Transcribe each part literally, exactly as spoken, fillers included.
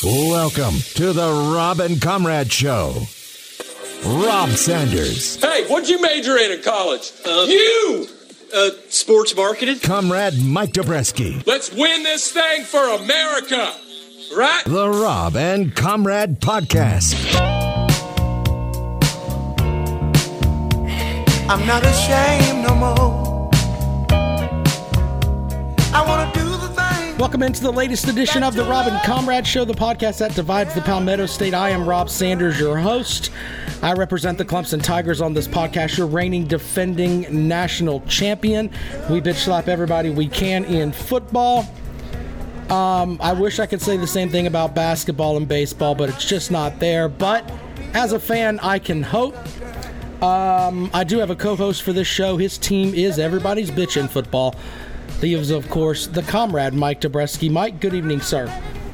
Welcome to the Rob and Comrade Show. Rob Sanders. Hey, what'd you major in in college? Uh, you! Uh, sports marketing. Comrade Mike Dobreski. Let's win this thing for America, right? The Rob and Comrade Podcast. I'm not ashamed no more. I want to do the thing. Welcome into the latest edition of the Rob and Comrade Show, the podcast that divides the Palmetto State. I am Rob Sanders, your host. I represent the Clemson Tigers on this podcast, your reigning defending national champion. We bitch slap everybody we can in football. Um, I wish I could say the same thing about basketball and baseball, but it's just not there. But as a fan, I can hope. Um, I do have a co-host for this show. His team is everybody's bitch in football. He is, of course, the Comrade Mike Dobreski. Mike, good evening, sir.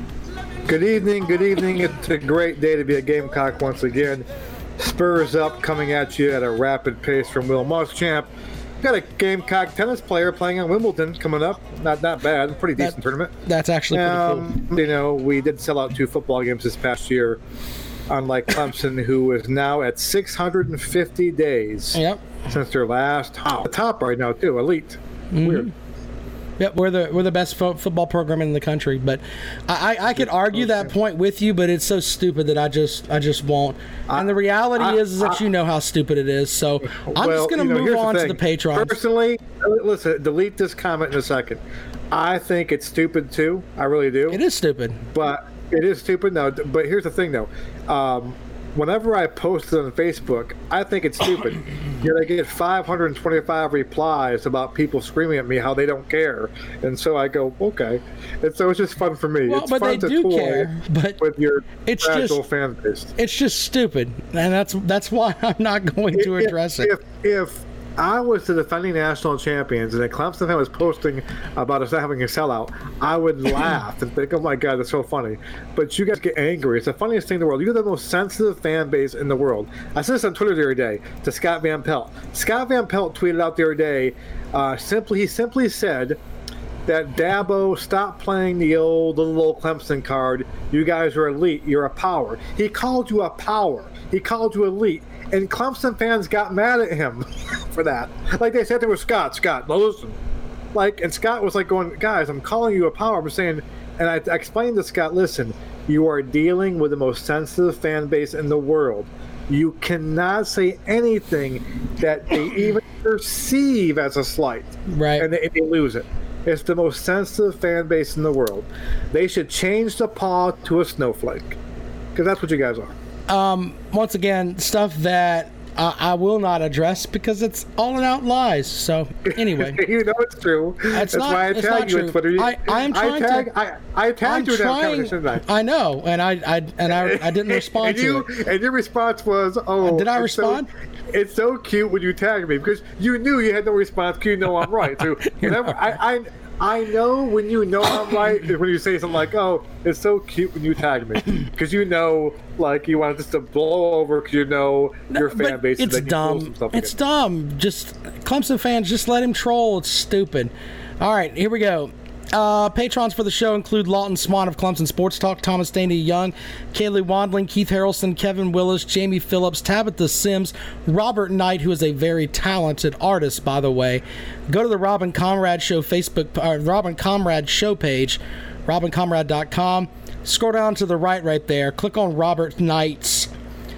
Good evening, good evening. It's a great day to be a Gamecock once again. Spurs up, coming at you at a rapid pace from Will Muschamp. Got a Gamecock tennis player playing in Wimbledon coming up. Not not bad. Pretty decent that, tournament. That's actually pretty um, cool. You know, we did sell out two football games this past year, unlike Clemson, who is now at six hundred fifty days yep. since their last top. The top right now, too. Elite. Mm-hmm. Weird. Yep, we're the we're the best fo- football program in the country. But I, I, I could argue that point with you, but it's so stupid that I just I just won't. And the reality I, is, is that I, you know how stupid it is. So I'm well, just going to you know, move on the to the patrons. Personally, listen, delete this comment in a second. I think it's stupid too. I really do. It is stupid. But it is stupid. No, but here's the thing though. Um, whenever I post it on Facebook, I think it's stupid. Yet I get five hundred twenty-five replies about people screaming at me how they don't care, and so I go, okay. And so it's just fun for me. Well, it's but fun they to do toy care. But with your it's actual just, fan base. It's just stupid, and that's that's why I'm not going to if, address if, it. If, if I was the defending national champions and a Clemson fan was posting about us not having a sellout, I would laugh and think, oh my God, that's so funny. But you guys get angry. It's the funniest thing in the world. You're the most sensitive fan base in the world. I said this on Twitter the other day to Scott Van Pelt. Scott Van Pelt tweeted out the other day, uh, simply he simply said that Dabo, stop playing the old little old Clemson card. You guys are elite. You're a power. He called you a power. He called you elite. And Clemson fans got mad at him for that. Like they said there was Scott. Scott, now listen. Like, and Scott was like going, guys, I'm calling you a power. I'm saying, and I, I explained to Scott, listen, you are dealing with the most sensitive fan base in the world. You cannot say anything that they even perceive as a slight. Right. And they, and they lose it. It's the most sensitive fan base in the world. They should change the paw to a snowflake. Because that's what you guys are. Um, once again, stuff that uh, I will not address because it's all and out lies. So anyway, you know it's true. That's, that's not, why I it's tag not you true. on Twitter. You, I, I am trying I tag, to. I, I tagged I'm you in that trying, conversation tonight. I know, and I, I and I, I didn't respond and you, to it. And your response was, "Oh, did I it's respond?" So, it's so cute when you tagged me because you knew you had no response. Because you know I'm right. So whenever I. I I know when you know I'm right is when you say something like, oh, it's so cute when you tag me. Because you know, like, you want this to blow over because you know no, your fan base. It's dumb. It's again. dumb. Just, Clemson fans, just let him troll. It's stupid. All right, here we go. Uh, patrons for the show include Lawton Swan of Clemson Sports Talk, Thomas Daney Young, Kaylee Wandling, Keith Harrelson, Kevin Willis, Jamie Phillips, Tabitha Sims, Robert Knight, who is a very talented artist, by the way. Go to the Rob and Comrade Show Facebook, uh, Rob and Comrade Show page, rob and comrade dot com. Scroll down to the right right there. Click on Robert Knight's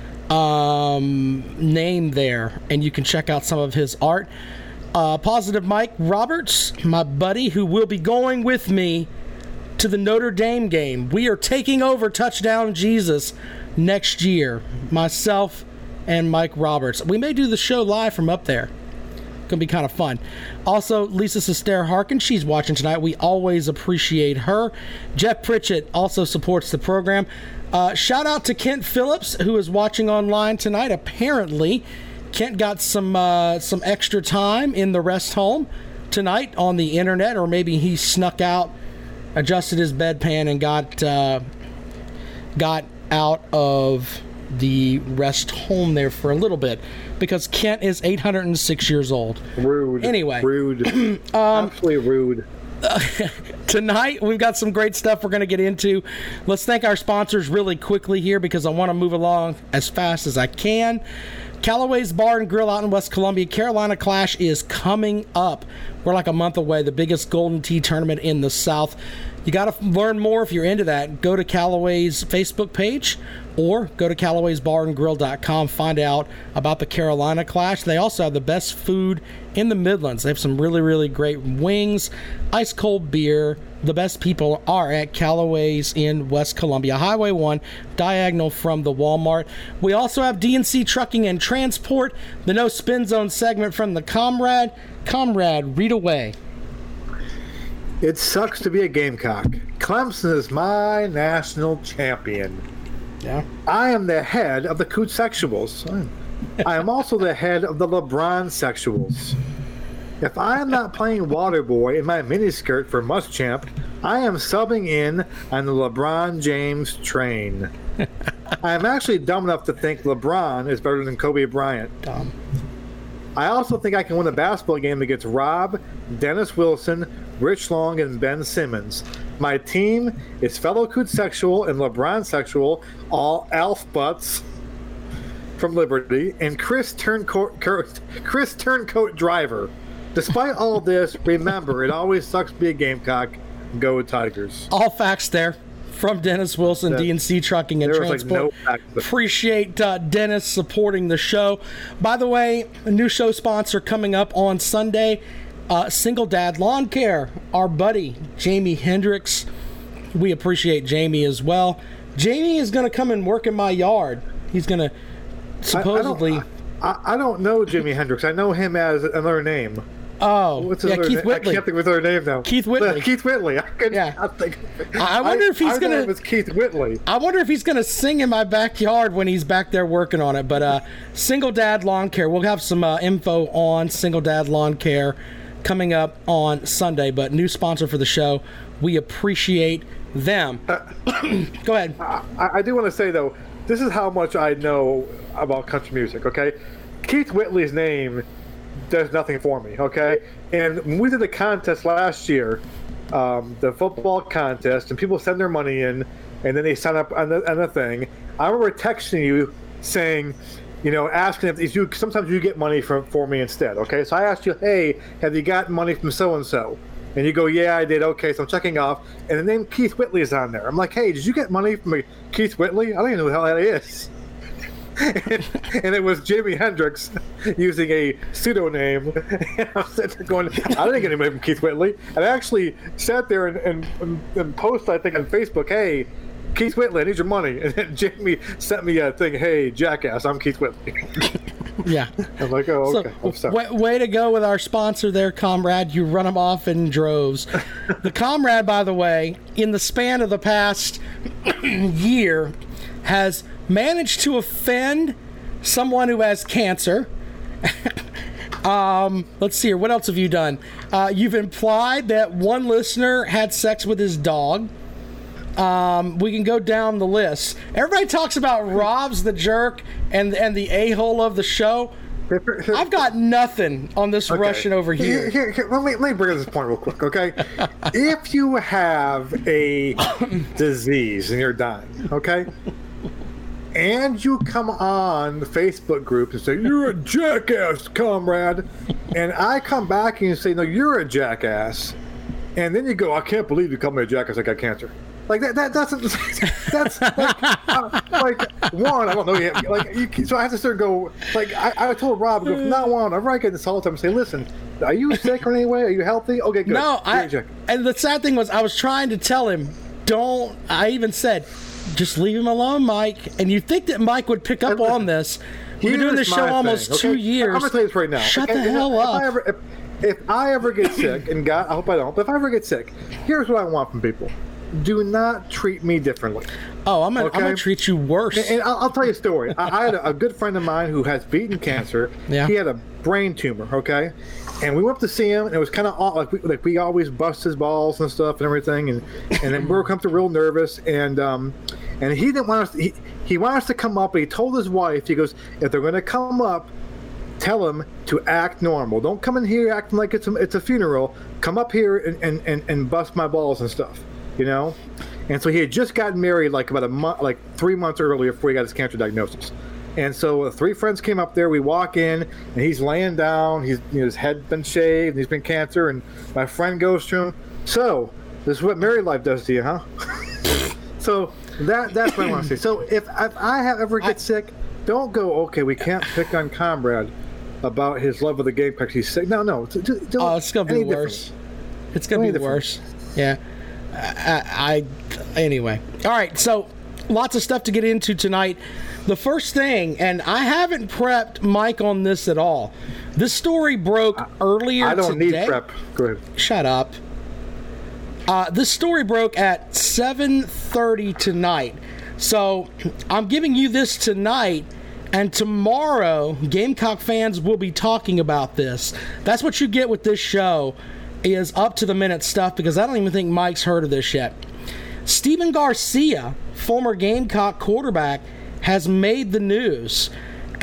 um, name there, and you can check out some of his art. Uh, Positive Mike Roberts, my buddy, who will be going with me to the Notre Dame game. We are taking over Touchdown Jesus next year. Myself and Mike Roberts. We may do the show live from up there. Gonna be kind of fun. Also, Lisa Sester Harkin, she's watching tonight. We always appreciate her. Jeff Pritchett also supports the program. Uh, shout out to Kent Phillips, who is watching online tonight. Apparently, Kent got some uh, some extra time in the rest home tonight on the internet, or maybe he snuck out, adjusted his bedpan, and got uh, got out of the rest home there for a little bit, because Kent is eight hundred six years old. Rude. Anyway. Rude. um, Absolutely rude. Tonight, we've got some great stuff we're going to get into. Let's thank our sponsors really quickly here because I want to move along as fast as I can. Callaway's Bar and Grill out in West Columbia. Carolina Clash is coming up. We're like a month away, the biggest Golden Tee tournament in the South. You got to learn more if you're into that. Go to Callaway's Facebook page or go to Callaways Bar and Grill dot com. Find out about the Carolina Clash. They also have the best food in the Midlands. They have some really, really great wings, ice cold beer. The best people are at Callaway's in West Columbia, Highway one, diagonal from the Walmart. We also have D and C Trucking and Transport, the No Spin Zone segment from the Comrade. Comrade, read away. It sucks to be a Gamecock. Clemson is my national champion. Yeah. I am the head of the Coot Sexuals. I am also the head of the LeBron Sexuals. If I am not playing Waterboy in my miniskirt for Muschamp, I am subbing in on the LeBron James train. I am actually dumb enough to think LeBron is better than Kobe Bryant. Dumb. I also think I can win a basketball game against Rob, Dennis Wilson, Rich Long, and Ben Simmons. My team is fellow Coot Sexual and LeBron Sexual, all Alf Butts from Liberty, and Chris Turncoat, Chris Turncoat Driver. Despite all of this, remember, it always sucks to be a Gamecock. Go Tigers. All facts there from Dennis Wilson, Yeah. D and C Trucking and There was, like, Transport. no facts. Appreciate uh, Dennis supporting the show. By the way, a new show sponsor coming up on Sunday, uh, Single Dad Lawn Care. Our buddy, Jamie Hendricks. We appreciate Jamie as well. Jamie is going to come and work in my yard. He's going to supposedly... I, I, don't, I, I don't know Jimi Hendrix. I know him as another name. Oh, What's his yeah, other Keith name? Whitley. I can't think of his other name now. Keith Whitley. Keith Whitley. I could Yeah. not think of it. I wonder if he's I know gonna- him as Keith Whitley. I wonder if he's going to sing in my backyard when he's back there working on it. But uh, Single Dad Lawn Care, we'll have some uh, info on Single Dad Lawn Care coming up on Sunday. But new sponsor for the show, we appreciate them. Go ahead. I, I do want to say, though, this is how much I know about country music, okay? Keith Whitley's name does nothing for me, okay? And when we did the contest last year, um, the football contest, and people send their money in, and then they sign up on the, on the thing. I remember texting you saying, you know, asking if you sometimes you get money from for me instead, okay? So I asked you, hey, have you gotten money from so-and-so? And you go, yeah, I did. Okay, so I'm checking off. And the name Keith Whitley is on there. I'm like, hey, did you get money from Keith Whitley? I don't even know who the hell that is. and, and it was Jimi Hendrix using a pseudonym. And I was sitting there going, I didn't get any money from Keith Whitley. And I actually sat there and, and, and, and posted, I think, on Facebook, hey, Keith Whitley, I need your money. And then Jamie sent me a thing, hey, jackass, I'm Keith Whitley. Yeah. I'm like, oh, okay. I'm So, sorry. way, way to go with our sponsor there, Comrade. You run them off in droves. The Comrade, by the way, in the span of the past year, has managed to offend someone who has cancer. um, let's see here. What else have you done? Uh, you've implied that one listener had sex with his dog. Um, we can go down the list. Everybody talks about Rob's the jerk and and the a-hole of the show. I've got nothing on this Okay. Russian over here. Here, here, here, let, me, let me bring up this point real quick, okay? If you have a disease and you're dying, okay? And you come on the Facebook group and say, you're a jackass, comrade. And I come back and you say, no, you're a jackass. And then you go, I can't believe you called me a jackass, I got cancer. Like that, that doesn't. That's like, uh, like one. I don't know yet. Like you, so, I have to start go. Like I, I told Rob, go from now on. I'm right. Get this all the time. And say, listen, are you sick or any way? Are you healthy? Okay, good. No, You're a I. jack- And the sad thing was, I was trying to tell him, don't. I even said, just leave him alone, Mike. And you think that Mike would pick up on this? We've been doing this Here's show my almost thing, two okay? years. I'm gonna tell you this right now. Shut okay? the If- hell if up. I ever, if, if I ever get sick, and God, I hope I don't. But if I ever get sick, here's what I want from people: do not treat me differently. oh, I'm gonna, okay? I'm gonna treat you worse. And, and I'll, I'll tell you a story. I, I had a, a good friend of mine who has beaten cancer. Yeah. He had a brain tumor, okay? And we went up to see him, and it was kind of like we, like we always bust his balls and stuff and everything. And, and then we were come to real nervous. And um, and he didn't want us, he, he wanted us to come up, but he told his wife, he goes, if they're going to come up, tell them to act normal. Don't come in here acting like it's a, it's a funeral. come up here and, and, and, and bust my balls and stuff, you know? And so he had just gotten married like about a month, like three months earlier before he got his cancer diagnosis. And so uh, three friends came up there. We walk in, and he's laying down. He's you know, his head been shaved. And he's been cancer. And my friend goes to him, so this is what married life does to you, huh? So that that's what I want to say. So if, if I have ever get I, sick, don't go, okay, we can't pick on Comrade about his love of the game because he's sick. No, no. Oh, it's going to be worse. Different. It's going to be worse. Yeah. I, I Anyway. All right, so lots of stuff to get into tonight. The first thing, and I haven't prepped Mike on this at all. This story broke earlier today. I don't today. need prep. Go ahead. Shut up. Uh, this story broke at seven thirty tonight. So I'm giving you this tonight, and tomorrow Gamecock fans will be talking about this. That's what you get with this show, is up-to-the-minute stuff, because I don't even think Mike's heard of this yet. Steven Garcia, former Gamecock quarterback, has made the news.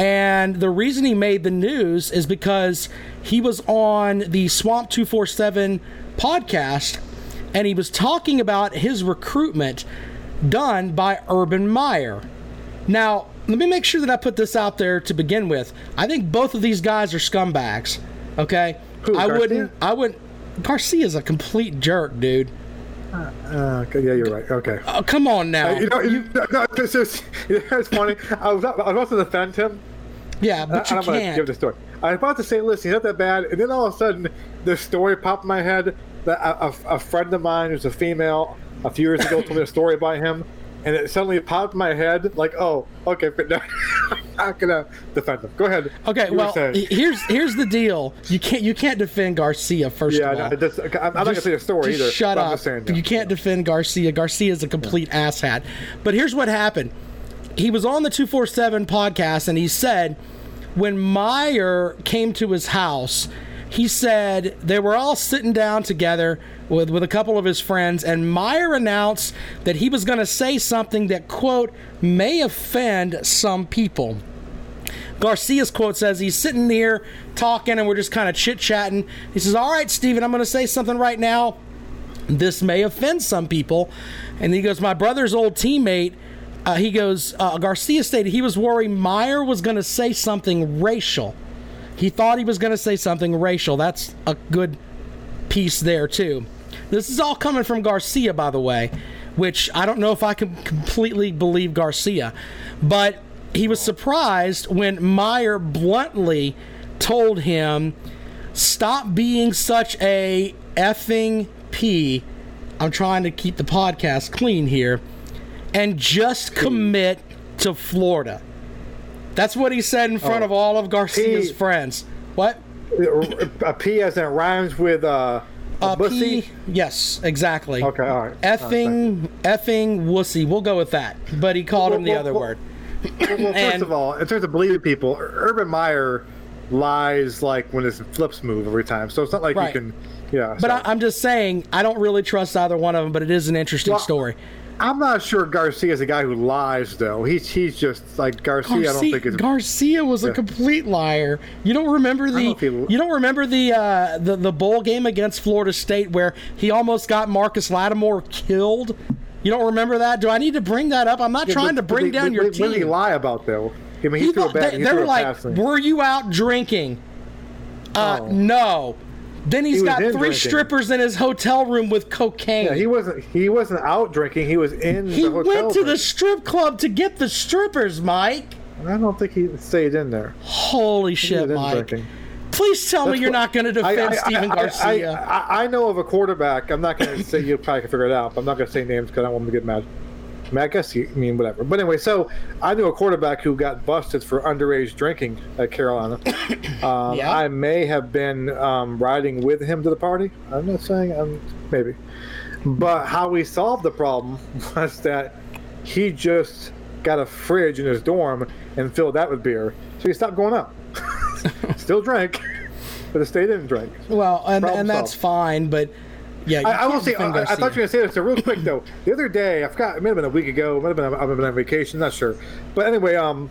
And the reason he made the news is because he was on the Swamp two forty-seven podcast, and he was talking about his recruitment done by Urban Meyer. Now, let me make sure that I put this out there to begin with. I think both of these guys are scumbags. Okay? Who, I Garcia? wouldn't I wouldn't Garcia's a complete jerk, dude. Uh, uh, yeah, you're right. Okay. Oh, come on now. Uh, you know, you, no, this is, it's funny. I was, I was about to defend him. Yeah, but you I'm can't. Gonna give the story. I was about to say, listen, he's not that bad, and then all of a sudden, this story popped in my head that a, a, a friend of mine who's a female a few years ago told me a story about him, and it suddenly popped in my head like, oh, okay, but no, I'm not gonna defend him. Go ahead. Okay, you well, here's here's the deal. You can't you can't defend Garcia first yeah, of all. Yeah, no, I'm not gonna say a story just either. Shut up. Saying, yeah. You can't defend Garcia. Garcia is a complete yeah. asshat. But here's what happened. He was on the two forty-seven podcast, and he said when Meyer came to his house, he said they were all sitting down together with, with a couple of his friends, and Meyer announced that he was going to say something that, quote, may offend some people. Garcia's quote says he's sitting there talking, and we're just kind of chit-chatting. He says, all right, Steven, I'm going to say something right now. This may offend some people. And he goes, my brother's old teammate, uh, he goes, uh, Garcia stated he was worried Meyer was going to say something racial. He thought he was going to say something racial. That's a good piece there, too. This is all coming from Garcia, by the way, which I don't know if I can completely believe Garcia. But he was surprised when Meyer bluntly told him, stop being such a effing P. I'm trying to keep the podcast clean here. And just commit to Florida. That's what he said in front oh. of all of Garcia's P, friends. What? A P as in rhymes with uh, a uh, pussy? P, yes, exactly. Okay, all right. Effing, right, effing wussy. We'll go with that. But he called well, him the well, other well, word. Well, well first of all, in terms of believing people, Urban Meyer lies like when his flips move every time. So it's not like right. you can, yeah. But so. I, I'm just saying, I don't really trust either one of them, but it is an interesting well, story. I'm not sure Garcia is a guy who lies, though. He's he's just like Garcia. Garcia I don't think is. Garcia was yeah. a complete liar. You don't remember the don't he, you don't remember the uh, the the bowl game against Florida State where he almost got Marcus Lattimore killed. You don't remember that? Do I need to bring that up? I'm not yeah, trying but, to bring but, down but, your but, team. What did he lie about, though? I mean, he, he threw a bad. They, he they threw were a like, passing. "Were you out drinking?" Uh, oh. No. Then he's he got three drinking. strippers in his hotel room with cocaine. Yeah, he wasn't. He wasn't out drinking. He was in he the hotel. He went to drink. the strip club to get the strippers, Mike. I don't think he stayed in there. Holy shit, Mike! Drinking. Please tell That's me you're what, not going to defend I, I, Steven I, Garcia. I, I, I know of a quarterback. I'm not going to say you probably can figure it out. But I'm not going to say names because I don't want him to get mad. I mean, I guess you I mean whatever. But anyway, so I knew a quarterback who got busted for underage drinking at Carolina. Um, yeah. I may have been um, riding with him to the party. I'm not saying um, maybe. But how we solved the problem was that he just got a fridge in his dorm and filled that with beer. So he stopped going out. Still drank, but stayed in and drank. Well, and, and that's fine, but yeah, I, I will say. I, I thought you were going to say this. So real quick though, the other day I forgot. It might have been a week ago. It might have been. I've been on vacation. Not sure. But anyway, um,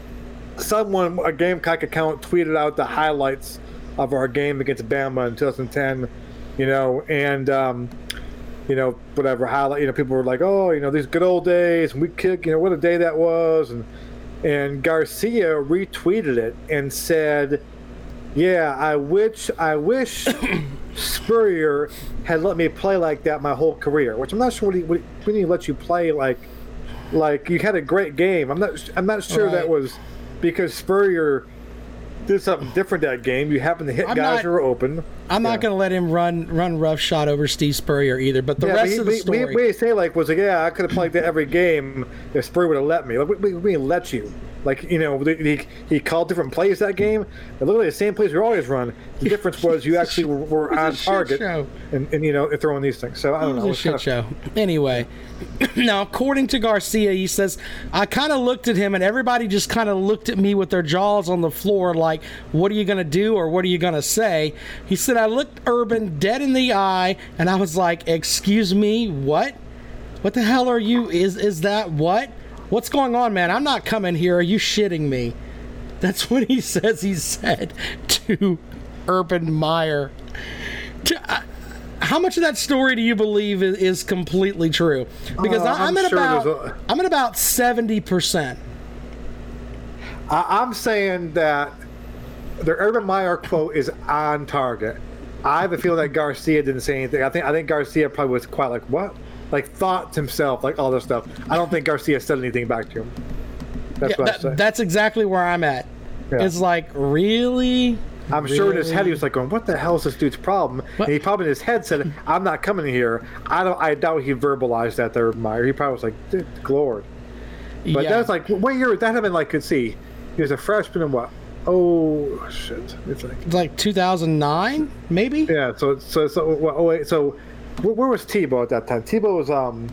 someone a Gamecock account tweeted out the highlights of our game against Bama in two thousand ten, you know, and um, you know, whatever highlight. You know, people were like, "Oh, you know, these good old days, and we kick. You know, what a day that was." And and Garcia retweeted it and said, "Yeah, I wish I wish Spurrier had let me play like that my whole career." Which I'm not sure what he what he, when he let you play like like you had a great game. I'm not I'm not sure right. that was because Spurrier did something different that game. You happened to hit I'm guys not, who were open. I'm yeah. not going to let him run run roughshod over Steve Spurrier either. But the yeah, rest but he, of the we, story, we, we say like was like, yeah, I could have played that every game if Spurrier would have let me. Like we, we, we let you. Like, you know, he, he called different plays that game. They're literally the same plays we always run. The difference was you actually were, were on target and, and, you know, throwing these things. So, I don't it was know. a shit show. Anyway, now, according to Garcia, he says, I kind of looked at him and everybody just kind of looked at me with their jaws on the floor like, what are you going to do or what are you going to say? He said, I looked Urban dead in the eye and I was like, excuse me, what? What the hell are you? Is, is that what? What's going on, man? I'm not coming here. Are you shitting me? That's what he says he said to Urban Meyer. To, uh, how much of that story do you believe is, is completely true? Because uh, I, I'm, I'm at sure about a, I'm at about seventy percent. I, I'm saying that the Urban Meyer quote is on target. I have a feeling that Garcia didn't say anything. I think I think Garcia probably was quite like, what? Like thought to himself, like all this stuff. I don't think Garcia said anything back to him. That's yeah, what that, I'm saying. That's exactly where I'm at. Yeah. It's like, really? I'm really? sure in his head he was like going, what the hell is this dude's problem? What? And he probably in his head said, I'm not coming here. I don't. I doubt he verbalized that to Meyer. He probably was like, good Lord. But yeah. That's like, what year would that have been like, could see? He was a freshman in what? Oh, shit. It's like, it's like two thousand nine, maybe? Yeah, so, so, so, well, oh, wait, so, where was Tebow at that time? Tebow was um.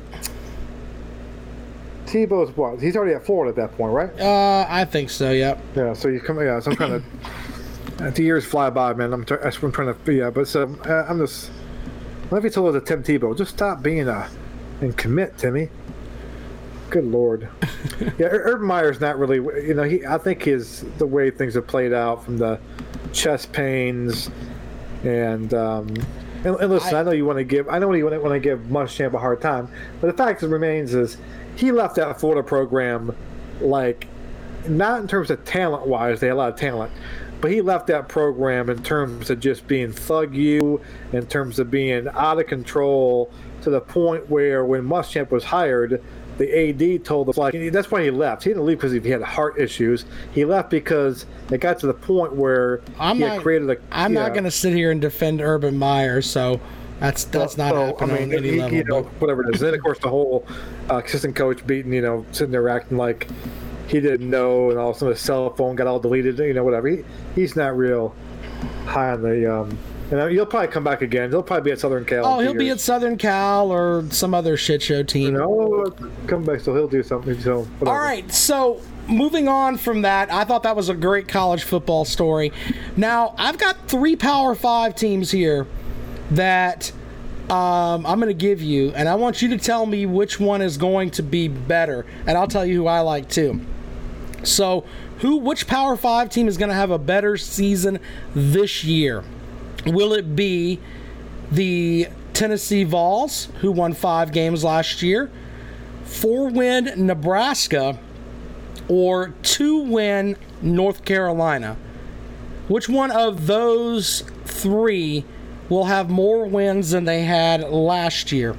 Tebow's what? He's already at Florida at that point, right? Uh, I think so. Yep. Yeah. So you come. Yeah. So I'm kind of. The years fly by, man. I'm. T- I'm trying to. Yeah. But so uh, I'm just. Let me tell you to Tim Tebow. Just stop being a, and commit, Timmy. Good Lord. Yeah. Urban Meyer's not really. You know. He. I think his the way things have played out from the chest pains, and. um And, and listen, I, I know you want to give, I know you want to, want to give Muschamp a hard time, but the fact remains is he left that Florida program, like, not in terms of talent-wise, they had a lot of talent, but he left that program in terms of just being thug you, in terms of being out of control, to the point where when Muschamp was hired, the A D told us, like, that's why he left. He didn't leave because he had heart issues. He left because it got to the point where I'm he not, had created a. I'm yeah. not going to sit here and defend Urban Meyer, so that's that's well, not so, happening I mean, on any he, level. You know, whatever it is. Then, of course, the whole uh, assistant coach beating, you know, sitting there acting like he didn't know, and all of a sudden his cell phone got all deleted, you know, whatever. He, he's not real high on the. Um, And he'll probably come back again. He'll probably be at Southern Cal. Oh, he'll years. be at Southern Cal or some other shit show team. You know, come back, so he'll do something. So whatever. All right, so moving on from that, I thought that was a great college football story. Now, I've got three Power Five teams here that um, I'm going to give you, and I want you to tell me which one is going to be better, and I'll tell you who I like too. So, who, which Power Five team is going to have a better season this year? Will it be the Tennessee Vols, who won five games last year, four-win Nebraska, or two-win North Carolina? Which one of those three will have more wins than they had last year?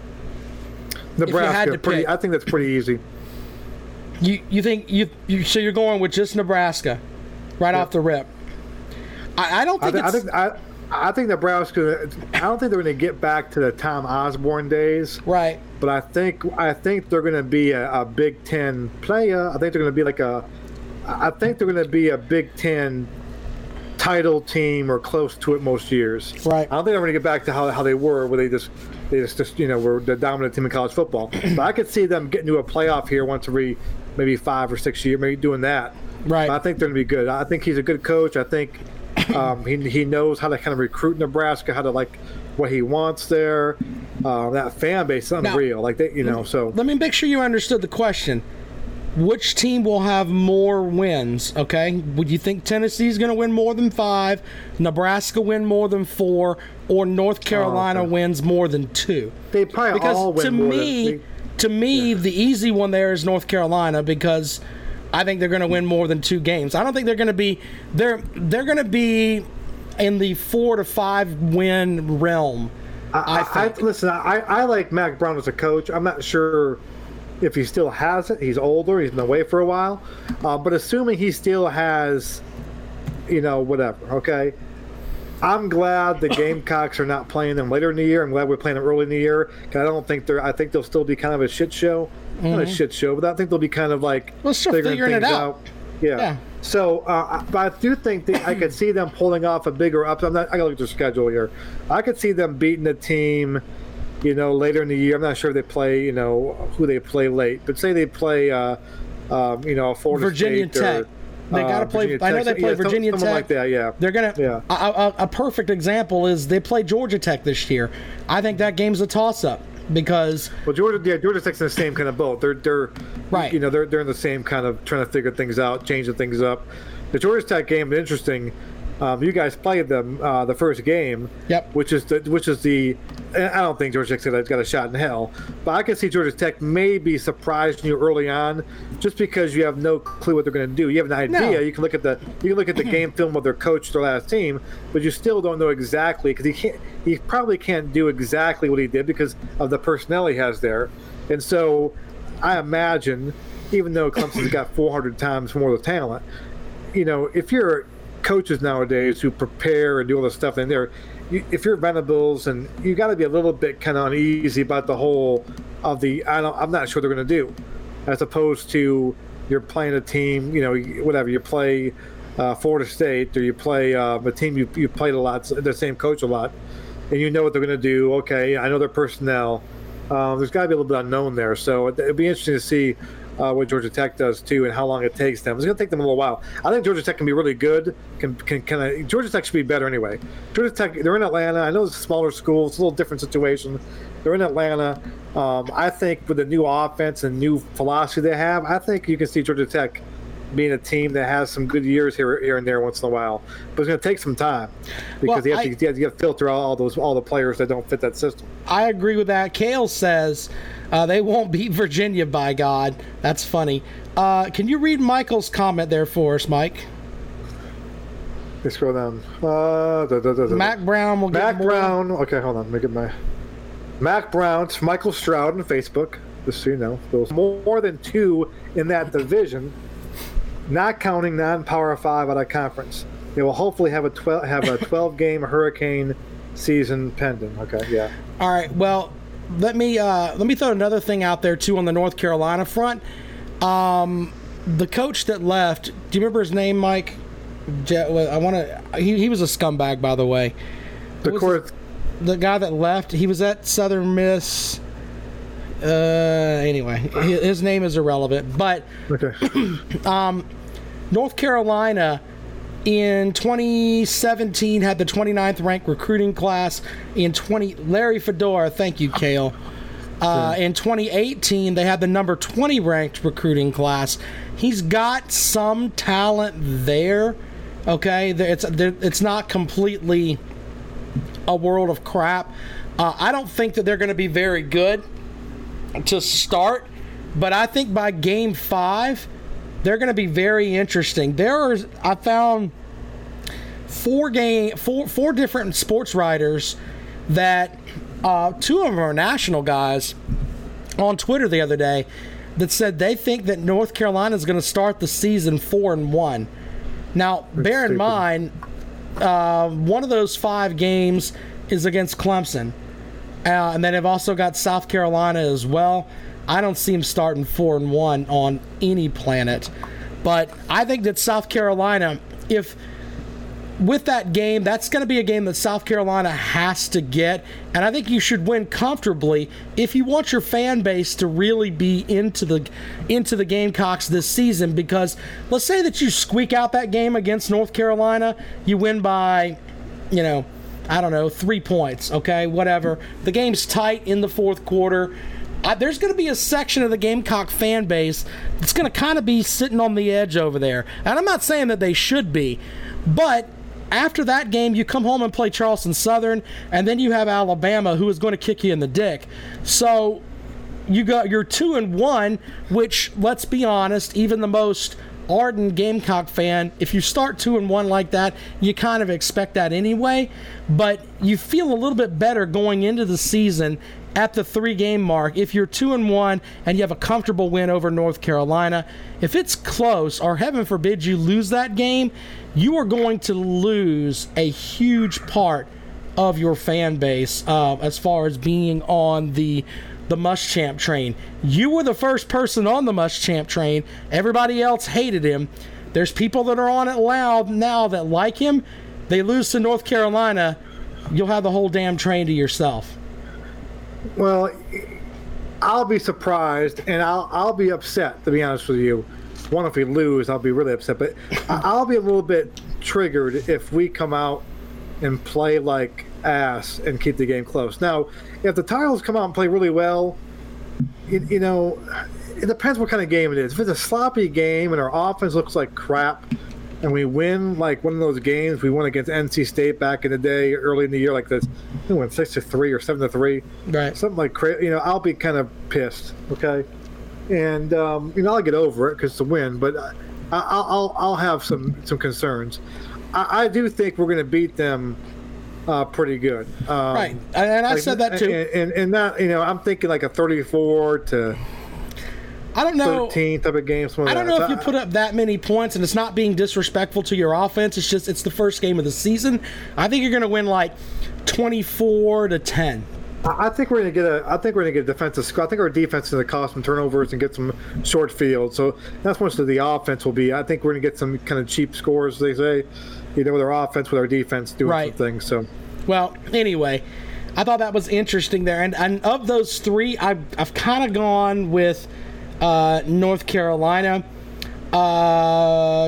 Nebraska, pretty. I think that's pretty easy. You you think you, you so you're going with just Nebraska, right yeah. off the rip? I, I don't think. I, th- it's, I think. I, I think Nebraska. I don't think they're going to get back to the Tom Osborne days. Right. But I think I think they're going to be a, a Big Ten player. I think they're going to be like a. I think they're going to be a Big Ten title team or close to it most years. Right. I don't think they're going to get back to how, how they were, where they just they just, just you know were the dominant team in college football. But I could see them getting to a playoff here once every maybe five or six years, maybe doing that. Right. But I think they're going to be good. I think he's a good coach. I think. Um, he he knows how to kind of recruit Nebraska, how to like what he wants there. Uh, that fan base is unreal, now, like they, you know. So let me make sure you understood the question. which team will have more wins, okay? Would you think Tennessee's going to win more than five, Nebraska win more than four, or North Carolina oh, okay. wins more than two? They probably because all win to more me, than to me, yeah. the easy one there is North Carolina because I think they're going to win more than two games. I don't think they're going to be they're they're going to be in the four to five win realm. I, I, I think. listen. I, I like Mack Brown as a coach. I'm not sure if he still has it. He's older. He's been away for a while. Uh, but assuming he still has, you know, whatever. Okay. I'm glad the Gamecocks are not playing them later in the year. I'm glad we're playing them early in the year because I don't think they're. I think they'll still be kind of a shit show. Mm-hmm. Not a shit show, but I think they'll be kind of like well, still figuring it out. out. Yeah. yeah. So, uh, but I do think that I could see them pulling off a bigger up. I'm not. I gotta look at their schedule here. I could see them beating a team, you know, later in the year. I'm not sure if they play, you know, who they play late, but say they play, uh, um, you know, Florida Virginia State Tech. Or, They got to uh, play. Virginia I know Tech. they play yeah, Virginia someone Tech. like that, yeah. They're gonna. Yeah. A, a, a perfect example is they play Georgia Tech this year. I think that game's a toss-up because. Well, Georgia, yeah, Georgia Tech's in the same kind of boat. They're, they're, right. You know, they're, they're in the same kind of trying to figure things out, changing things up. The Georgia Tech game is interesting. Um, you guys played them uh, the first game, yep. Which is the which is the. I don't think Georgia Tech's got a shot in hell, but I can see Georgia Tech maybe surprising you early on, just because you have no clue what they're going to do. You have an idea. No. You can look at the you can look at the game film of their coach, their last team, but you still don't know exactly because he can't. He probably can't do exactly what he did because of the personnel he has there, and so I imagine, even though Clemson's got four hundred times more of the talent, you know, if you're coaches nowadays who prepare and do all this stuff in there, you, if you're Venables, and you got to be a little bit kind of uneasy about the whole of the I don't I'm not sure they're going to do, as opposed to you're playing a team, you know, whatever you play uh, Florida State or you play uh, a team you you played a lot, the same coach a lot, and you know what they're going to do. Okay, I know their personnel. Um, there's got to be a little bit unknown there, so it'd be interesting to see. Uh, what Georgia Tech does too, and how long it takes them. It's going to take them a little while. I think Georgia Tech can be really good. Can can kind of Georgia Tech should be better anyway. Georgia Tech, they're in Atlanta. I know it's a smaller school. It's a little different situation. They're in Atlanta. Um, I think with the new offense and new philosophy they have, I think you can see Georgia Tech being a team that has some good years here here and there once in a while. But it's going to take some time because well, you, have I, to, you have to filter all, all those all the players that don't fit that system. I agree with that. Kale says uh, they won't beat Virginia, by God. That's funny. Uh, can you read Michael's comment there for us, Mike? Let's scroll down. Uh, da, da, da, da. Mack Brown will Mack get more. Brown. Okay, hold on. Let me get my Mack Brown. It's Michael Stroud on Facebook. Just so you know, there's more than two in that division, not counting non-Power Five out of conference. They will hopefully have a twelve have a twelve game Hurricane season pending. Okay, yeah. All right. Well, let me uh, let me throw another thing out there too on the North Carolina front. Um, the coach that left. Do you remember his name, Mike? I want to. He he was a scumbag, by the way. The court. The guy that left. He was at Southern Miss. Uh, anyway, his name is irrelevant. But okay. um, North Carolina in twenty seventeen had the twenty-ninth ranked recruiting class. In twenty, Larry Fedora, thank you, Kale. Uh, in twenty eighteen, they had the number twenty ranked recruiting class. He's got some talent there. Okay, it's it's not completely a world of crap. Uh, I don't think that they're going to be very good to start, but I think by game five, they're going to be very interesting. There are, I found four game four four different sports writers that uh, two of them are national guys on Twitter the other day that said they think that North Carolina is going to start the season four and one. Now, That's bear in stupid. mind, uh, one of those five games is against Clemson. Uh, and then they've also got South Carolina as well. I don't see them starting four and one on any planet. But I think that South Carolina, if with that game, that's going to be a game that South Carolina has to get. And I think you should win comfortably if you want your fan base to really be into the into the Gamecocks this season. Because let's say that you squeak out that game against North Carolina, you win by, you know, I don't know, three points, okay, whatever. The game's tight in the fourth quarter. I, there's going to be a section of the Gamecock fan base that's going to kind of be sitting on the edge over there. And I'm not saying that they should be, but after that game, you come home and play Charleston Southern, and then you have Alabama, who is going to kick you in the dick. So you got you're two and one, which, let's be honest, even the most ardent Gamecock fan, if you start two and one like that, you kind of expect that anyway. But you feel a little bit better going into the season at the three-game mark if you're two and one and you have a comfortable win over North Carolina. If it's close, or heaven forbid you lose that game, you are going to lose a huge part of your fan base uh, as far as being on the the Muschamp train. You were the first person on the Muschamp train. Everybody else hated him. There's people that are on it loud now that like him. They lose to North Carolina, you'll have the whole damn train to yourself. Well, I'll be surprised, and I'll I'll be upset, to be honest with you. One, if we lose, I'll be really upset. But I'll be a little bit triggered if we come out and play like ass and keep the game close. Now, if the Tar Heels come out and play really well, you, you know, it depends what kind of game it is. If it's a sloppy game and our offense looks like crap, and we win like one of those games we won against N C State back in the day, early in the year, like this, we went six to three or seven to three, right? Something like crazy. You know, I'll be kind of pissed. Okay, and um, you know, I'll get over it because it's a win, but I, I'll, I'll I'll have some some concerns. I, I do think we're going to beat them uh, pretty good, um, right? And I like, said that too. And, and and that, you know, I'm thinking like a thirty-four to. I don't know. thirteen type of game. I don't know so if you put up that many points, and it's not being disrespectful to your offense. It's just it's the first game of the season. I think you're going to win like twenty-four to ten. I think we're going to get a. I think we're going to get a defensive score. I think our defense is going to cause some turnovers and get some short field. So that's most of the offense will be. I think we're going to get some kind of cheap scores, they say, you know, with our offense, with our defense doing right. some things. So, well, anyway, I thought that was interesting there, and and of those three, I've I've kind of gone with. Uh, North Carolina. Uh,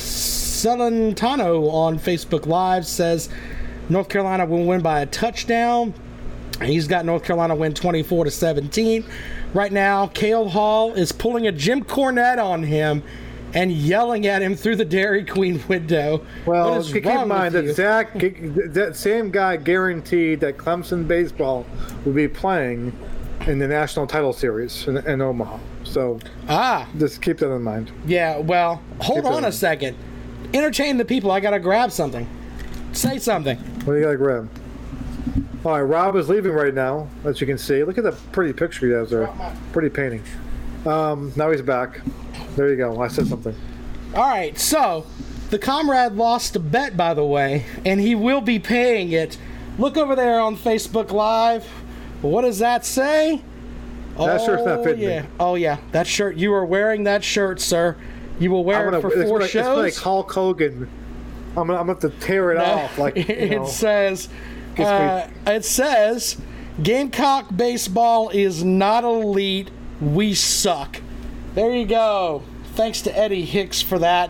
Celentano on Facebook Live says North Carolina will win by a touchdown. He's got North Carolina win twenty-four to seventeen. Right now, Cale Hall is pulling a Jim Cornette on him and yelling at him through the Dairy Queen window. Well, what is keep wrong in mind with that you? Zach, that same guy guaranteed that Clemson baseball will be playing in the national title series in, in Omaha. So ah, just keep that in mind. Yeah, well, hold Keep on it. a second. Entertain the people. I got to grab something. Say something. What do you got to grab? All right, Rob is leaving right now, as you can see. Look at that pretty picture he has there. Pretty painting. Um, now he's back. There you go. I said something. All right, so the comrade lost a bet, by the way, and he will be paying it. Look over there on Facebook Live. What does that say? That oh, shirt's not fitting yeah. me. Oh, yeah. That shirt. You are wearing that shirt, sir. You will wear gonna, it for it's four like, shows. It's like Hulk Hogan. I'm gonna, I'm gonna have to tear it No, off. Like you it know. says, uh, it says, Gamecock baseball is not elite. We suck. There you go. Thanks to Eddie Hicks for that.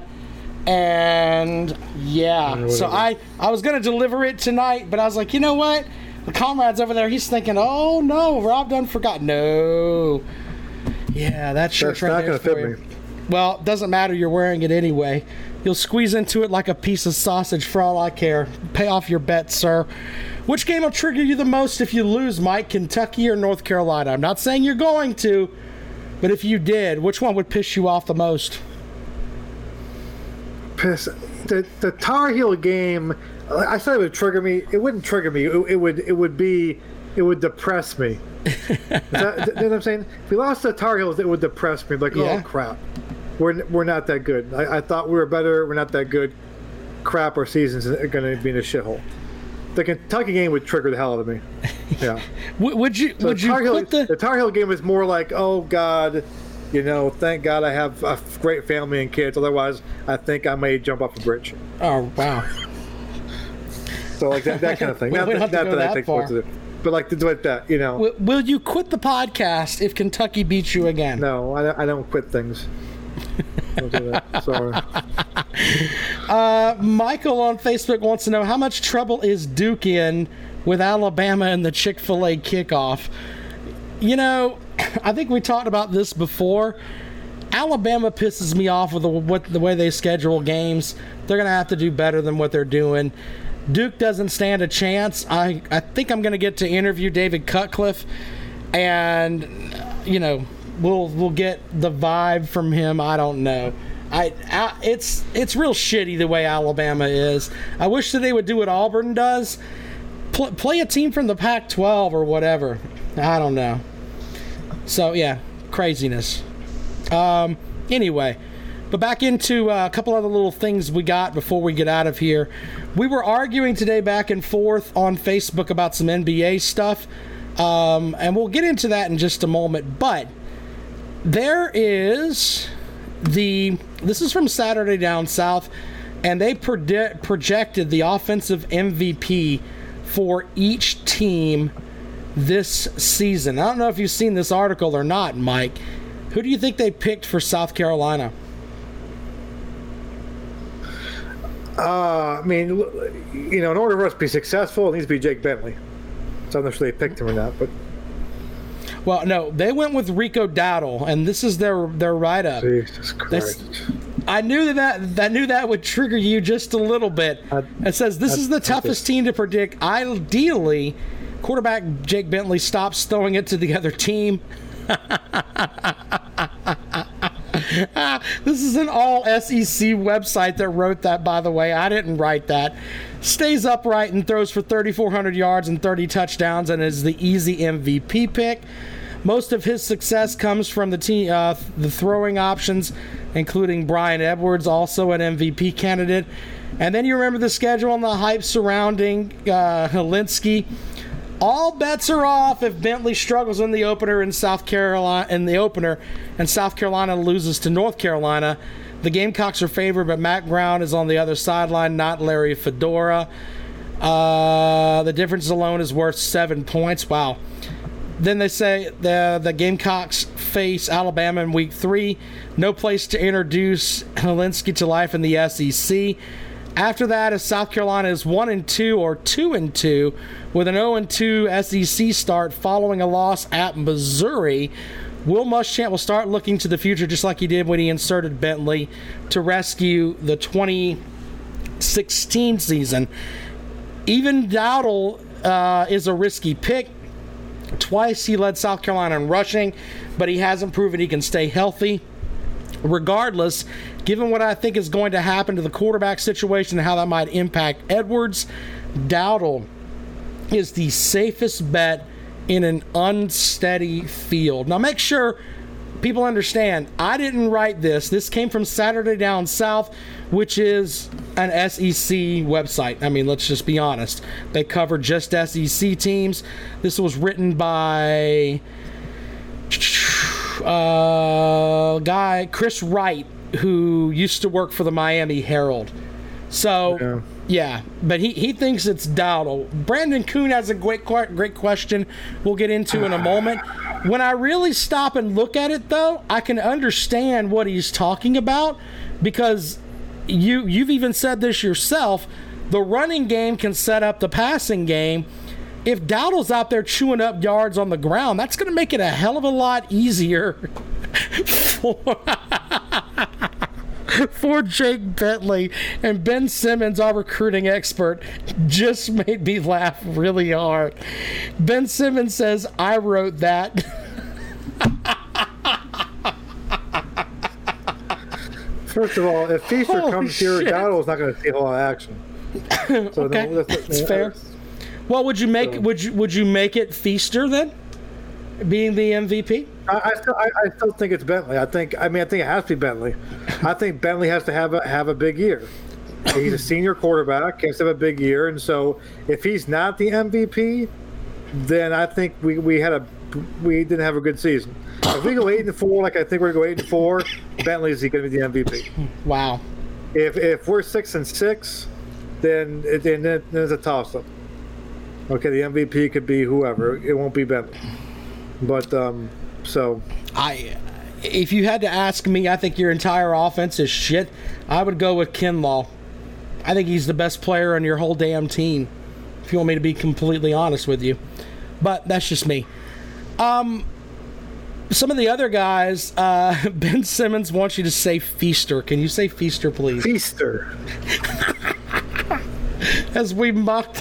And yeah, so I, I was gonna deliver it tonight, but I was like, you know what? The comrade's over there. He's thinking, oh no, Rob done forgot. No. Yeah, that shirt's That's right not there gonna for fit you. me. Well, it doesn't matter. You're wearing it anyway. You'll squeeze into it like a piece of sausage for all I care. Pay off your bet, sir. Which game will trigger you the most if you lose, Mike? Kentucky or North Carolina? I'm not saying you're going to, but if you did, which one would piss you off the most? Piss. The the Tar Heel game. I said it would trigger me. It wouldn't trigger me. It, it would. It would be. It would depress me. Is that, you know what I'm saying? If we lost the Tar Heels, it would depress me. Like, Yeah. oh crap, we're we're not that good. I, I thought we were better. We're not that good. Crap, our season's going to be in a shithole. The Kentucky game would trigger the hell out of me. Yeah. W- would you? So would the you Tar Heel, put the? the Tar Heel game is more like, oh God, you know, thank God I have a great family and kids. Otherwise, I think I may jump off a bridge. Oh wow. So like that, that kind of thing. We not don't that, have to not go that I that take far. sports with it, but like to do like that, you know. W- will you quit the podcast if Kentucky beats you again? No, I, don't- I don't quit things. Don't do that. Sorry. Uh, Michael on Facebook wants to know how much trouble is Duke in with Alabama and the Chick-fil-A kickoff. You know, I think we talked about this before. Alabama pisses me off with the, with the way they schedule games. They're going to have to do better than what they're doing. Duke doesn't stand a chance. I, I think I'm going to get to interview David Cutcliffe, and, you know, we'll we'll get the vibe from him. I don't know. I, I it's it's real shitty the way Alabama is. I wish that they would do what Auburn does. Pl- play a team from the Pac twelve or whatever. I don't know. So, yeah, craziness. Um, anyway, but back into uh, a couple other little things we got before we get out of here. We were arguing today back and forth on Facebook about some N B A stuff, um, and we'll get into that in just a moment. But there is the, this is from Saturday Down South, and they predict, projected the offensive M V P for each team this season. I don't know if you've seen this article or not, Mike. Who do you think they picked for South Carolina? Uh, I mean, you know, in order for us to be successful, it needs to be Jake Bentley. So I'm not sure they picked him or not, but. Well, no, they went with Rico Dowdle, and this is their their write-up. Jesus Christ. I knew that I knew that would trigger you just a little bit. I, it says this I, is the toughest team to predict. Ideally, quarterback Jake Bentley stops throwing it to the other team. This is an all S E C website that wrote that, by the way. I didn't write that. Stays upright and throws for thirty-four hundred yards and thirty touchdowns and is the easy M V P pick. Most of his success comes from the team, uh, the throwing options, including Brian Edwards, also an M V P candidate. And then you remember the schedule and the hype surrounding uh, Helinski. All bets are off if Bentley struggles in the opener in South Carolina. In the opener, and South Carolina loses to North Carolina. The Gamecocks are favored, but Matt Brown is on the other sideline, not Larry Fedora. Uh, the difference alone is worth seven points. Wow. Then they say the the Gamecocks face Alabama in week three. No place to introduce Helinski to life in the S E C. After that, if South Carolina is one and two or two and two, with an oh and two S E C start following a loss at Missouri, Will Muschamp will start looking to the future just like he did when he inserted Bentley to rescue the twenty sixteen season. Even Dowdle uh, is a risky pick. Twice he led South Carolina in rushing, but he hasn't proven he can stay healthy. Regardless, given what I think is going to happen to the quarterback situation and how that might impact Edwards, Dowdle is the safest bet in an unsteady field. Now, make sure people understand, I didn't write this. This came from Saturday Down South, which is an S E C website. I mean, let's just be honest. They cover just S E C teams. This was written by uh, guy Chris Wright, who used to work for the Miami Herald. So, yeah, yeah but he, he thinks it's Dowdle. Brandon Kuhn has a great great question we'll get into in a moment. When I really stop and look at it, though, I can understand what he's talking about, because you, you've even said this yourself. The running game can set up the passing game. If Dowdle's out there chewing up yards on the ground, that's going to make it a hell of a lot easier for, for Jake Bentley. And Ben Simmons, our recruiting expert, just made me laugh really hard. Ben Simmons says, I wrote that. First of all, if Feaster Holy comes here, shit. Dowdle's not going to see a whole lot of action. So okay, no, that's, that's fair. Well, would you make so, would you would you make it Feaster then, being the M V P? I, I still I, I still think it's Bentley. I think I mean I think it has to be Bentley. I think Bentley has to have a have a big year. He's a senior quarterback, has to have a big year, and so if he's not the M V P, then I think we, we had a we didn't have a good season. If we go eight and four, like I think we're going to go eight and four, Bentley's going to be the M V P. Wow. If if we're six and six, then it, then it's a toss up. Okay, the M V P could be whoever. It won't be Bentley. But um, so I, if you had to ask me, I think your entire offense is shit. I would go with Kinlaw. I think he's the best player on your whole damn team, if you want me to be completely honest with you. But that's just me. Um, some of the other guys, uh, Ben Simmons wants you to say Feaster. Can you say Feaster, please? Feaster. As we mocked,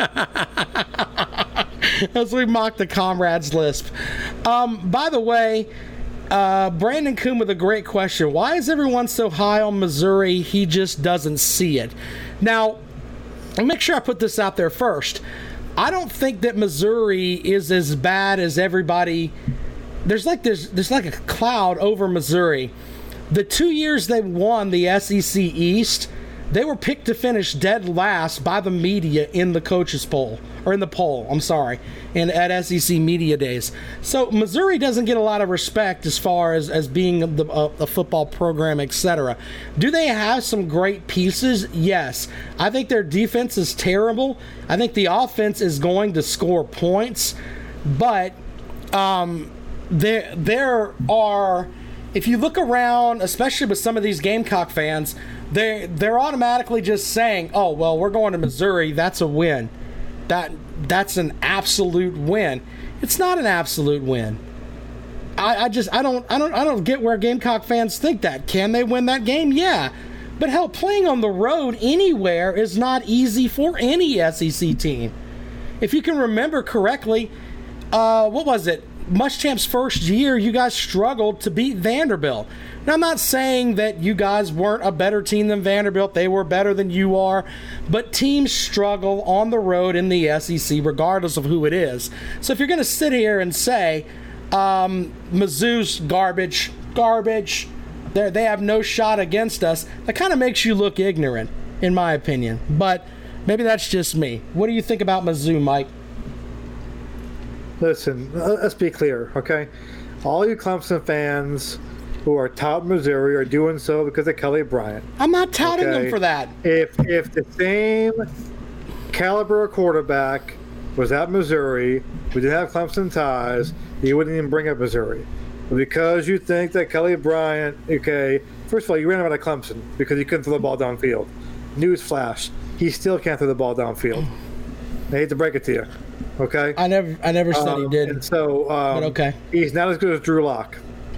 as we mocked the comrades lisp. Um, by the way, uh, Brandon Coon with a great question. Why is everyone so high on Missouri? He just doesn't see it. Now, I'll make sure I put this out there first. I don't think that Missouri is as bad as everybody. There's like there's there's like a cloud over Missouri. The two years they won the S E C East, they were picked to finish dead last by the media in the coaches poll, or in the poll, I'm sorry, in at S E C Media Days. So Missouri doesn't get a lot of respect as far as, as being the, a, a football program, et cetera. Do they have some great pieces? Yes. I think their defense is terrible. I think the offense is going to score points, but um, there there are, if you look around, especially with some of these Gamecock fans, They they're automatically just saying, "Oh well, we're going to Missouri. That's a win. That that's an absolute win." It's not an absolute win. I, I just I don't I don't I don't get where Gamecock fans think that. Can they win that game? Yeah, but hell, playing on the road anywhere is not easy for any S E C team. If you can remember correctly, uh, what was it? Muschamp's first year, you guys struggled to beat Vanderbilt. Now, I'm not saying that you guys weren't a better team than Vanderbilt. They were better than you are. But teams struggle on the road in the S E C regardless of who it is. So if you're going to sit here and say, um, Mizzou's garbage, garbage, they have no shot against us, that kind of makes you look ignorant, in my opinion. But maybe that's just me. What do you think about Mizzou, Mike? Listen, let's be clear, okay? All you Clemson fans who are touting Missouri are doing so because of Kelly Bryant. I'm not touting okay? them for that. If if the same caliber of quarterback was at Missouri, we didn't have Clemson ties, you wouldn't even bring up Missouri. But because you think that Kelly Bryant, okay, first of all, you ran him out of Clemson because he couldn't throw the ball downfield. Newsflash, he still can't throw the ball downfield. I hate to break it to you. Okay. I never, I never said um, he did. And so, um, but okay. He's not as good as Drew Lock.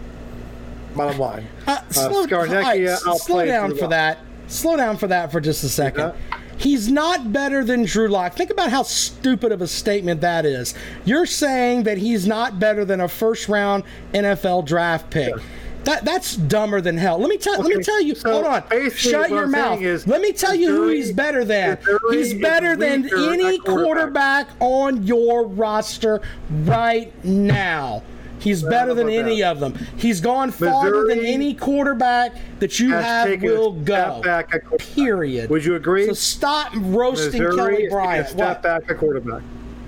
Bottom line. Uh, slow, uh, Scarnecchia, right, I'll slow play down Drew for Lock. that. Slow down for that for just a second. He's not better than Drew Lock. Think about how stupid of a statement that is. You're saying that he's not better than a first-round N F L draft pick. Yeah. That that's dumber than hell. Let me tell. Okay, let me tell you. so hold on. Shut your mouth. Let me tell you who he's better than. He's better than any quarterback on your roster right now. He's better than any of them. He's gone farther than any quarterback that you have will go. Period. Would you agree? So stop roasting Kelly Bryant. Step back a quarterback.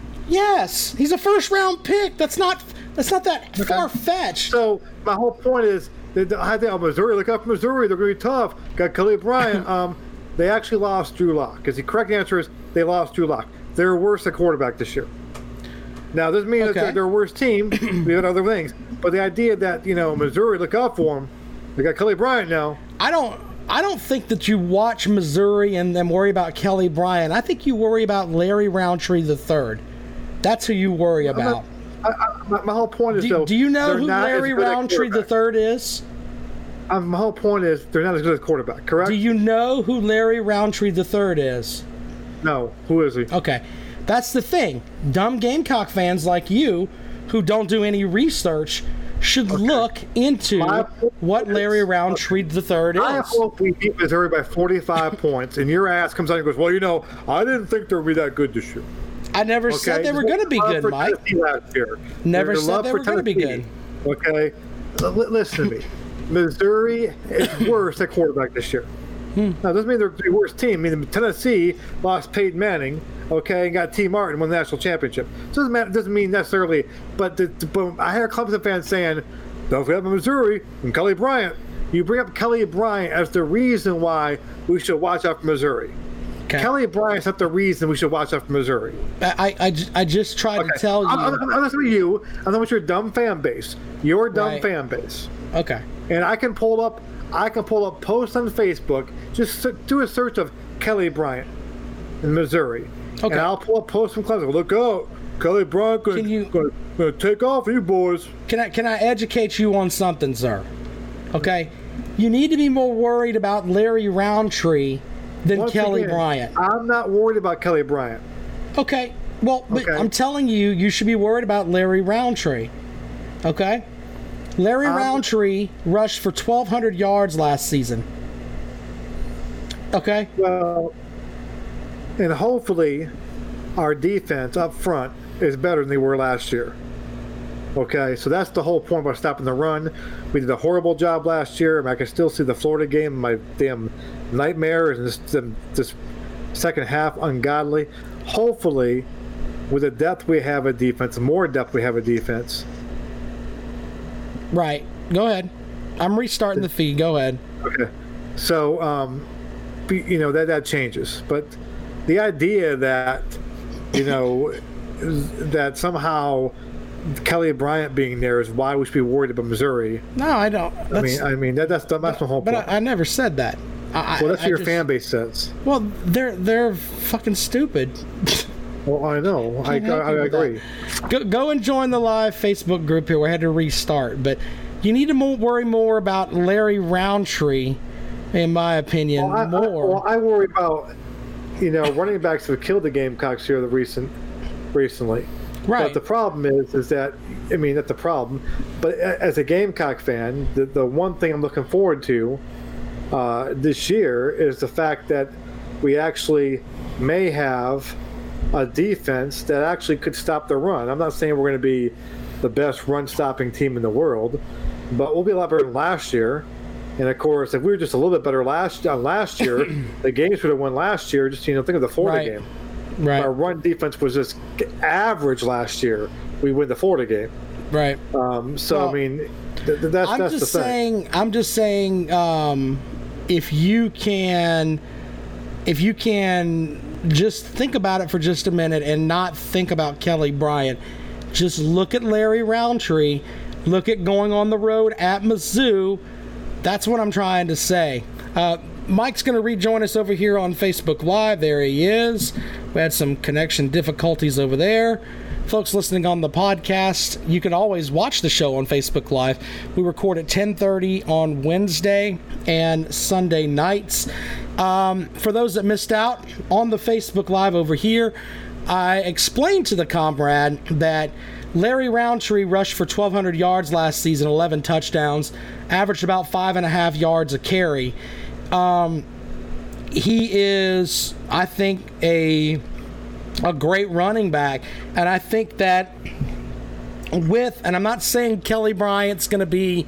Yes, he's a first-round pick. That's not. That's not that okay. far-fetched. So my whole point is, that I think oh, Missouri, look up Missouri. They're going to be tough. Got Kelly Bryant. um, they actually lost Drew Lock. Because the correct answer is they lost Drew Lock. They're worse at quarterback this year. Now, this means okay. that they're a worse team. We have other things. But the idea that, you know, Missouri, look up for them. They got Kelly Bryant now. I don't I don't think that you watch Missouri and then worry about Kelly Bryant. I think you worry about Larry Roundtree the third. That's who you worry about. I, I, my, my whole point is, do, though, do you know who Larry Roundtree the third is? Um, my whole point is they're not as good as quarterback, correct? Do you know who Larry Roundtree the third is? No. Who is he? Okay. That's the thing. Dumb Gamecock fans like you who don't do any research should okay. look into what Larry Roundtree the third is. I hope we beat Missouri by forty-five points, and your ass comes out and goes, well, you know, I didn't think they would be that good this year. I never okay? said they were going to be good, Mike. Never said they were going to be good. Okay? L- listen to me. Missouri is worse at quarterback this year. Hmm. Now, it doesn't mean they're the worst team. I mean, Tennessee lost Peyton Manning, okay, and got T. Martin, won the national championship. So it doesn't, matter, doesn't mean necessarily, but, the, the, but I hear Clemson fans saying, don't forget about Missouri and Kelly Bryant. You bring up Kelly Bryant as the reason why we should watch out for Missouri. Okay. Kelly Bryant's not the reason we should watch out for Missouri. I, I, I just tried okay. to tell you. I'm, I'm, I'm listening to you. I'm not with your dumb fan base. Your dumb right. fan base. Okay. And I can pull up I can pull up posts on Facebook. Just do a search of Kelly Bryant in Missouri. Okay. And I'll pull up posts from Clemson. Look, go. Kelly Bryant Can you- gonna, gonna take off you boys. Can I can I educate you on something, sir? Okay, you need to be more worried about Larry Roundtree than Once Kelly again, Bryant. I'm not worried about Kelly Bryant. Okay, well, but Okay. I'm telling you, you should be worried about Larry Roundtree. Okay, Larry Um, Roundtree rushed for twelve hundred yards last season. Okay, Well, and hopefully our defense up front is better than they were last year. Okay, so that's the whole point about stopping the run. We did a horrible job last year. I, mean, I can still see the Florida game, my damn nightmares, and this, this second half ungodly. Hopefully, with the depth we have at defense, more depth we have at defense. right. Go ahead. I'm restarting the feed. Go ahead. Okay, so um, be- you know that that changes, but the idea that you know that somehow Kelly Bryant being there is why we should be worried about Missouri. No, I don't. I That's, mean, I mean that, that's the, that's the whole but point. I, I never said that. I, well, that's I, what your I just, fan base says. Well, they're they're fucking stupid. Well, I know. I, I, Can't help I you with agree. Go, go and join the live Facebook group here. We had to restart, but you need to mo- worry more about Larry Roundtree, in my opinion, Well, I, I, more. well, I worry about you know running backs who killed the Gamecocks here the recent recently. right. But the problem is, is that I mean that's the problem. But a- as a Gamecock fan, the the one thing I'm looking forward to uh, this year is the fact that we actually may have a defense that actually could stop the run. I'm not saying we're going to be the best run-stopping team in the world, but we'll be a lot better than last year. And of course, if we were just a little bit better last uh, last year, the games would have won last year. Just you know, think of the Florida Right. game. right. Our run defense was just average last year. We win the Florida game. right. Um, so Well, I mean, th- th- that's I'm that's the just thing. saying. I'm just saying. Um, if you can, if you can, just think about it for just a minute and not think about Kelly Bryant. Just look at Larry Roundtree. Look at going on the road at Mizzou. That's what I'm trying to say. Uh, Mike's going to rejoin us over here on Facebook Live. There he is. We had some connection difficulties over there. Folks listening on the podcast, you can always watch the show on Facebook Live. We record at ten thirty on Wednesday and Sunday nights. Um, for those that missed out on the Facebook Live over here, I explained to the comrade that Larry Roundtree rushed for twelve hundred yards last season, eleven touchdowns, averaged about five and a half yards a carry. Um, he is, I think, a a great running back, and I think that with, and I'm not saying Kelly Bryant's going to be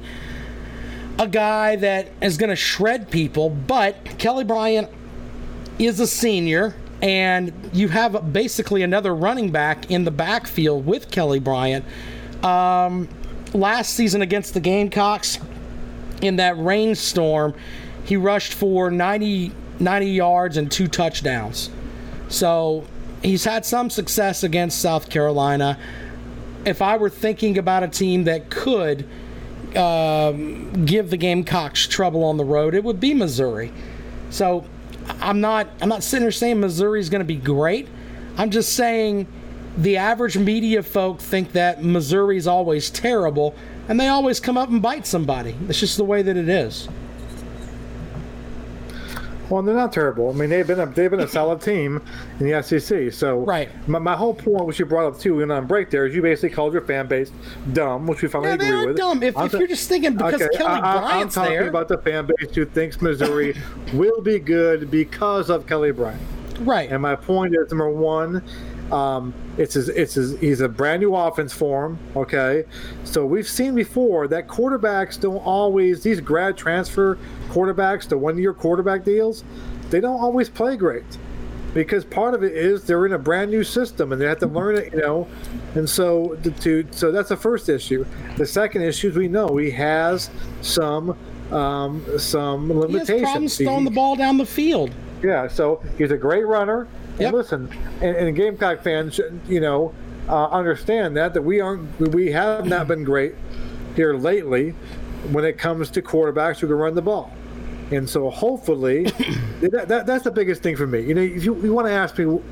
a guy that is going to shred people, but Kelly Bryant is a senior, and you have basically another running back in the backfield with Kelly Bryant. Um, last season against the Gamecocks, in that rainstorm, he rushed for ninety, ninety yards and two touchdowns. So he's had some success against South Carolina. If I were thinking about a team that could um, give the Gamecocks trouble on the road, it would be Missouri. So I'm not I'm not sitting here saying Missouri's going to be great. I'm just saying the average media folk think that Missouri's always terrible, and they always come up and bite somebody. That's just the way that it is. Well, they're not terrible. I mean, they've been a, they've been a solid team in the S E C. So Right. My, my whole point, which you brought up too, and on break there, is you basically called your fan base dumb, which we finally Yeah, they agree are with. dumb. If, I'm if ta- you're just thinking because Okay, Kelly I, I, Bryant's I'm talking there, about the fan base who thinks Missouri will be good because of Kelly Bryant. right? And my point is, number one, um, it's his, it's his, he's a brand new offense for him. Okay, so we've seen before that quarterbacks don't always, these grad transfer quarterbacks, the one-year quarterback deals, they don't always play great because part of it is they're in a brand new system and they have to learn it, you know. And so, to, to so that's the first issue. The second issue is we know he has some um, some He has limitations. problems He- throwing the ball down the field. yeah, so he's a great runner. And Yep. listen, and, and Gamecock fans, should, you know, uh, understand that that we aren't, we have not been great here lately when it comes to quarterbacks who can run the ball. And so hopefully, that, that that's the biggest thing for me. You know, if you, you want to ask me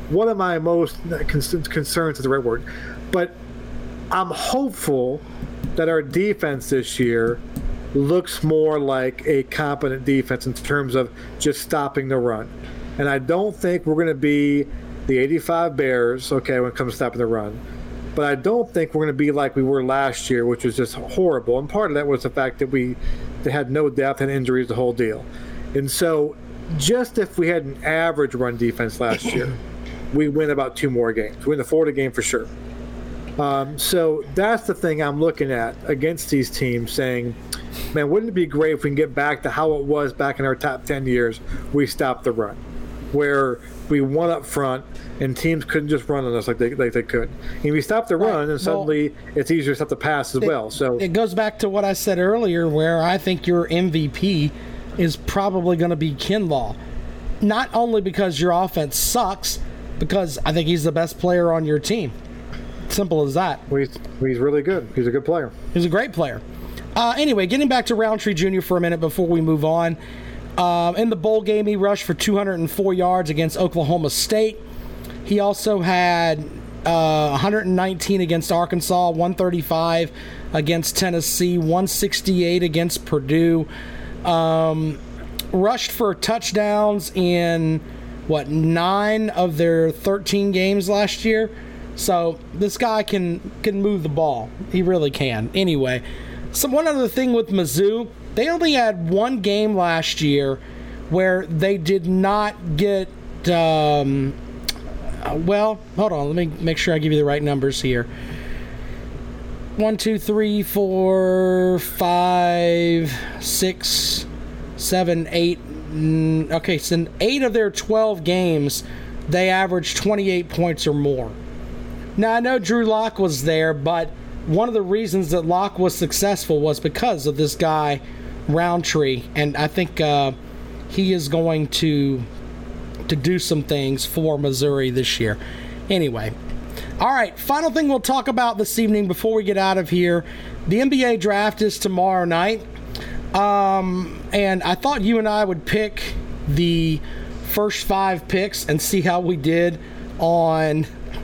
one of my most con- concerns is the right word, but I'm hopeful that our defense this year looks more like a competent defense in terms of just stopping the run. And I don't think we're going to be the eighty-five Bears, okay, when it comes to stopping the run. But I don't think we're going to be like we were last year, which was just horrible. And part of that was the fact that we they had no depth and injuries, the whole deal. And so just if we had an average run defense last year, we win about two more games. We win the Florida game for sure. Um, so that's the thing I'm looking at against these teams, saying, man, wouldn't it be great if we can get back to how it was back in our top ten years, we stopped the run, where we won up front and teams couldn't just run on us like they like they could. And we stopped the run, right. and suddenly well, it's easier to stop the pass as it, well. So it goes back to what I said earlier, where I think your M V P is probably going to be Kinlaw. Not only because your offense sucks, because I think he's the best player on your team. Simple as that. Well, he's, he's really good. He's a good player. He's a great player. Uh, anyway, getting back to Roundtree Junior for a minute before we move on. Uh, in the bowl game, he rushed for two hundred four yards against Oklahoma State. He also had uh, one hundred nineteen against Arkansas, one thirty-five against Tennessee, one sixty-eight against Purdue. Um, rushed for touchdowns in, what, nine of their thirteen games last year? So this guy can can move the ball. He really can. Anyway, so one other thing with Mizzou, they only had one game last year where they did not get, um, well, hold on. Let me make sure I give you the right numbers here. One, two, three, four, five, six, seven, eight. Okay, so in eight of their twelve games, they averaged twenty-eight points or more. Now, I know Drew Lock was there, but one of the reasons that Lock was successful was because of this guy, Roundtree, and I think uh, he is going to to do some things for Missouri this year. Anyway, all right, final thing we'll talk about this evening before we get out of here. The N B A draft is tomorrow night, um, and I thought you and I would pick the first five picks and see how we did on...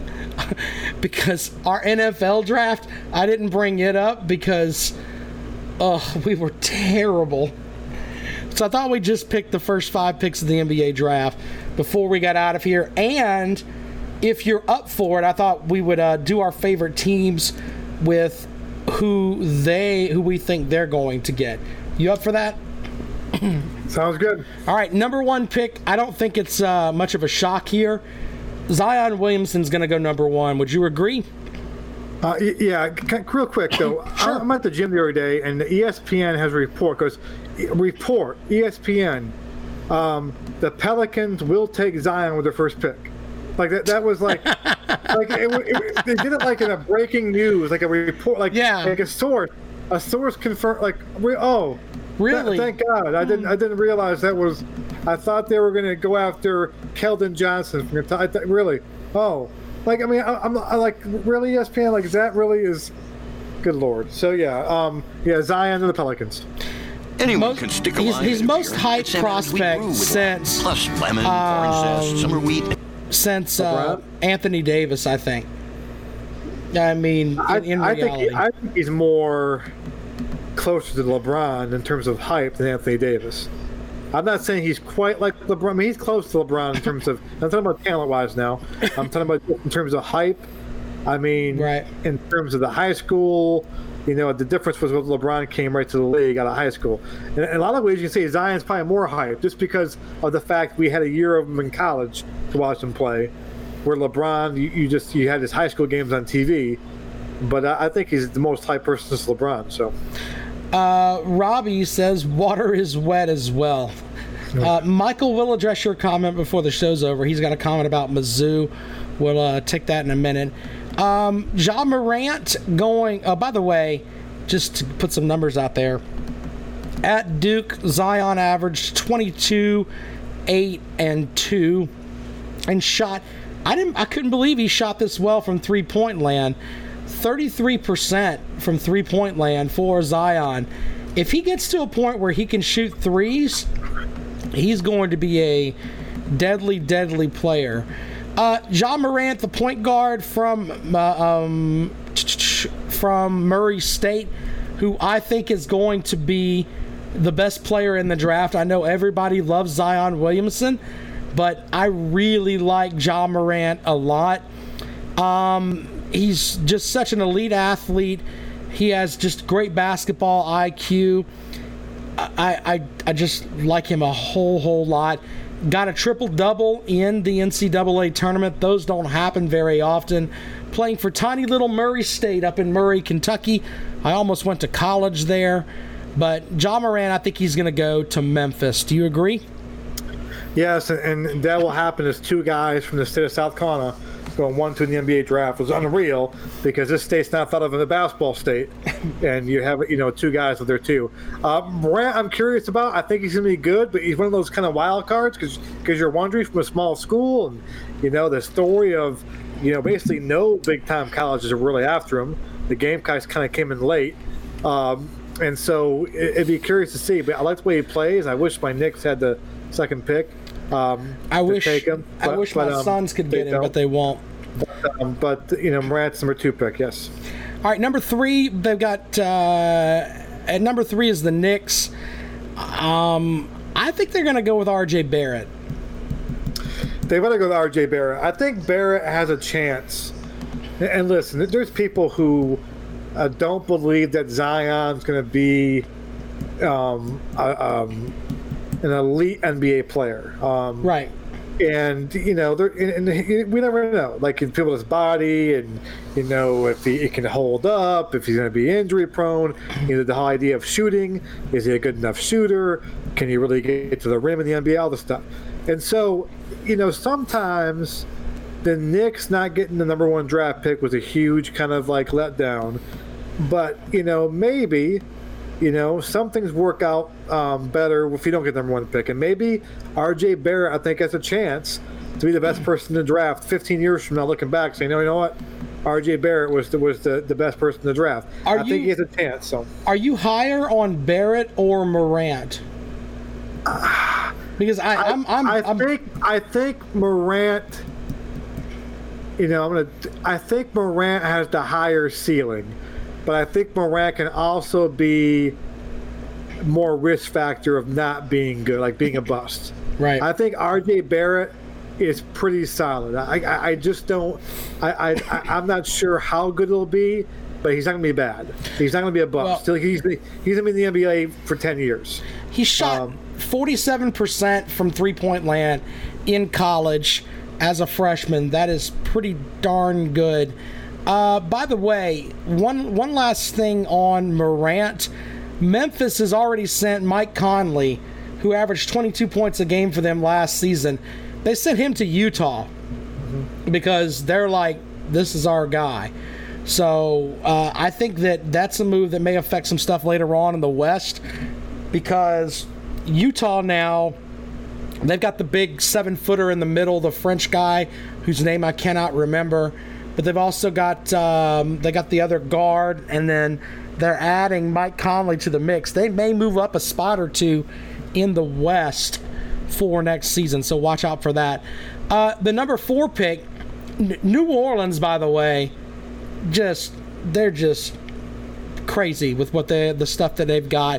because our N F L draft, I didn't bring it up because oh, we were terrible. So I thought we'd just pick the first five picks of the N B A draft before we got out of here. And if you're up for it, I thought we would uh, do our favorite teams with who they who we think they're going to get. You up for that? Sounds good. All right, number one pick. I don't think it's uh, much of a shock here. Zion Williamson's going to go number one. Would you agree? Uh, yeah, real quick though. Sure. I'm at the gym the other day, and the E S P N has a report. Goes report E S P N. Um, the Pelicans will take Zion with their first pick. Like that. That was like, like it, it, they did it like in a breaking news, like a report, like yeah. like a source, a source confirmed. Like oh, really? Th- thank God. I didn't. I didn't realize that was. I thought they were going to go after Keldon Johnson. From I th- really? Oh, like I mean, I, I'm I like really E S P N. Like that really is. Good Lord. So yeah, um, yeah, Zion and the Pelicans. Anyone most, can stick a he's, line he's in most beer. hyped prospect since plus lemon, um, orange zest, summer wheat. Since uh, Anthony Davis, I think. I mean, in, I, in I reality, think he, I think he's more closer to LeBron in terms of hype than Anthony Davis. I'm not saying he's quite like LeBron. I mean, he's close to LeBron in terms of. I'm talking about talent-wise now. I'm talking about in terms of hype. I mean, right. in terms of the high school, you know, the difference was when LeBron came right to the league out of high school. And in a lot of ways, you can say Zion's probably more hype just because of the fact we had a year of him in college to watch him play, where LeBron, you, you just you had his high school games on T V. But I, I think he's the most hype person since LeBron. So. Uh, Robbie says water is wet as well. Uh, Michael will address your comment before the show's over. He's got a comment about Mizzou. We'll uh, take that in a minute. Um, Ja Morant going. Uh, by the way, just to put some numbers out there. At Duke, Zion averaged twenty-two, eight, and two, and shot. I didn't. I couldn't believe he shot this well from three-point land. thirty-three percent from three-point land for Zion. If he gets to a point where he can shoot threes, he's going to be a deadly, deadly player. Uh, Ja Morant, the point guard from uh, um, from Murray State, who I think is going to be the best player in the draft. I know everybody loves Zion Williamson, but I really like Ja Morant a lot. Um, he's just such an elite athlete. He has just great basketball I Q. I, I, I just like him a whole, whole lot. Got a triple-double in the N C double A tournament. Those don't happen very often. Playing for tiny little Murray State up in Murray, Kentucky. I almost went to college there. But Ja Morant, I think he's going to go to Memphis. Do you agree? Yes, and, and that will happen as two guys from the state of South Carolina going one two in the N B A draft. It was unreal because this state's not thought of as a basketball state, and you have you know two guys with there too. Uh, Morant, I'm curious about. I think he's going to be good, but he's one of those kind of wild cards because because you're wondering from a small school, and you know the story of you know basically no big time colleges are really after him. The Gamecocks kind of came in late. Um, And so it, it'd be curious to see. But I like the way he plays. I wish my Knicks had the second pick. Um, I wish. Take him, but, I wish but, my um, Suns could get him, don't. but they won't. But, um, but you know, Morant's number two pick. Yes. All right, number three. They've got uh, at number three is the Knicks. Um, I think they're going to go with R J Barrett. They want to go with R J Barrett. I think Barrett has a chance. And listen, there's people who uh, don't believe that Zion's going to be um, a, um, an elite N B A player. Um, right. And, you know, and, and we never know. Like, in people's body and, you know, if he, he can hold up, if he's going to be injury prone. You know, the whole idea of shooting. Is he a good enough shooter? Can he really get to the rim in the N B A? All this stuff. And so, you know, sometimes the Knicks not getting the number one draft pick was a huge kind of like letdown. But, you know, maybe, you know, some things work out um, better if you don't get the number one pick. And maybe R J Barrett, I think, has a chance to be the best person in the draft fifteen years from now, looking back, saying, no, you know what? R J Barrett was the, was the, the best person in the draft. Are I you, think he has a chance. So, are you higher on Barrett or Morant? Because I, I, I'm, I'm, I I'm, think I think Morant. You know, I'm gonna. I think Morant has the higher ceiling, but I think Morant can also be more risk factor of not being good, like being a bust. Right. I think R J Barrett is pretty solid. I, I, I just don't. I, I, I'm not sure how good it'll be, but he's not gonna be bad. He's not gonna be a bust. Well, Still, he's he's gonna be in the N B A for ten years. He shot Um, forty-seven percent from three-point land in college as a freshman. That is pretty darn good. Uh, by the way, one one last thing on Morant. Memphis has already sent Mike Conley, who averaged twenty-two points a game for them last season. They sent him to Utah because they're like, this is our guy. So uh, I think that that's a move that may affect some stuff later on in the West, because Utah now, they've got the big seven-footer in the middle, the French guy whose name I cannot remember. But they've also got um, they got the other guard, and then they're adding Mike Conley to the mix. They may move up a spot or two in the West for next season, so watch out for that. Uh, the number four pick, N- New Orleans, by the way, just they're just crazy with what they the stuff that they've got.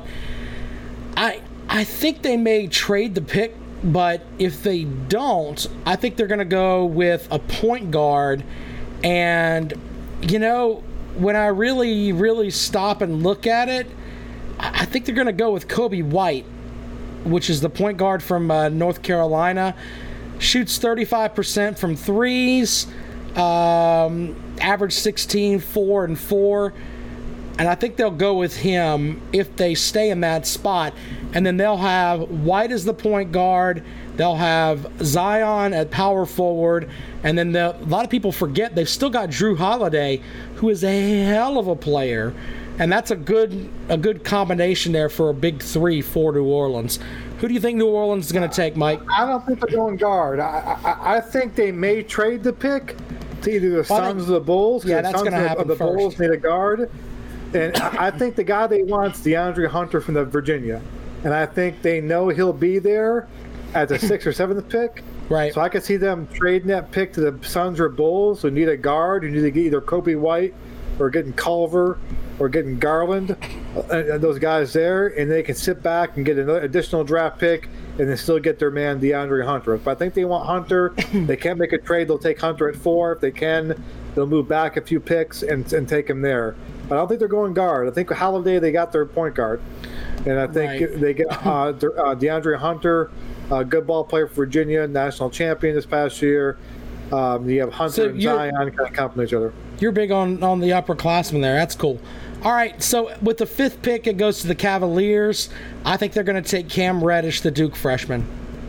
I I think they may trade the pick, but if they don't, I think they're going to go with a point guard. And, you know, when I really, really stop and look at it, I think they're going to go with Kobe White, which is the point guard from uh, North Carolina. Shoots thirty-five percent from threes, um, average sixteen, four, and four. And I think they'll go with him if they stay in that spot. And then they'll have White as the point guard. They'll have Zion at power forward. And then a lot of people forget they've still got Drew Holiday, who is a hell of a player. And that's a good a good combination there for a big three for New Orleans. Who do you think New Orleans is going to take, Mike? I don't think they're going guard. I, I I think they may trade the pick to either the Well, Suns they- or the Bulls. 'cause yeah, the that's Suns gonna or- or happen the first. Bulls need a guard. And I think the guy they want is DeAndre Hunter from the Virginia. And I think they know he'll be there at the sixth or seventh pick. Right. So I could see them trading that pick to the Suns or Bulls who need a guard, who need to get either Kobe White or getting Culver or getting Garland, uh, those guys there, and they can sit back and get an additional draft pick and then still get their man DeAndre Hunter. If I think they want Hunter, they can't make a trade, they'll take Hunter at four. If they can, they'll move back a few picks and, and take him there. But I don't think they're going guard. I think Holiday, they got their point guard. And I think Right. they get uh, De- uh, DeAndre Hunter, a good ball player for Virginia, national champion this past year. Um, you have Hunter So and you're- Zion kind of complement each other. You're big on, on the upperclassmen there. That's cool. All right, so with the fifth pick, it goes to the Cavaliers. I think they're going to take Cam Reddish, the Duke freshman.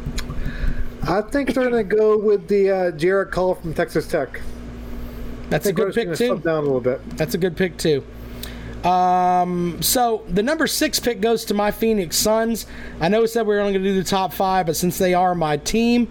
I think they're going to go with the uh, Jarrett Culver from Texas Tech. That's I a think good Reddish pick, gonna too. slip down a little bit. That's a good pick, too. Um, so the number six pick goes to my Phoenix Suns. I know we said we were only going to do the top five, but since they are my team,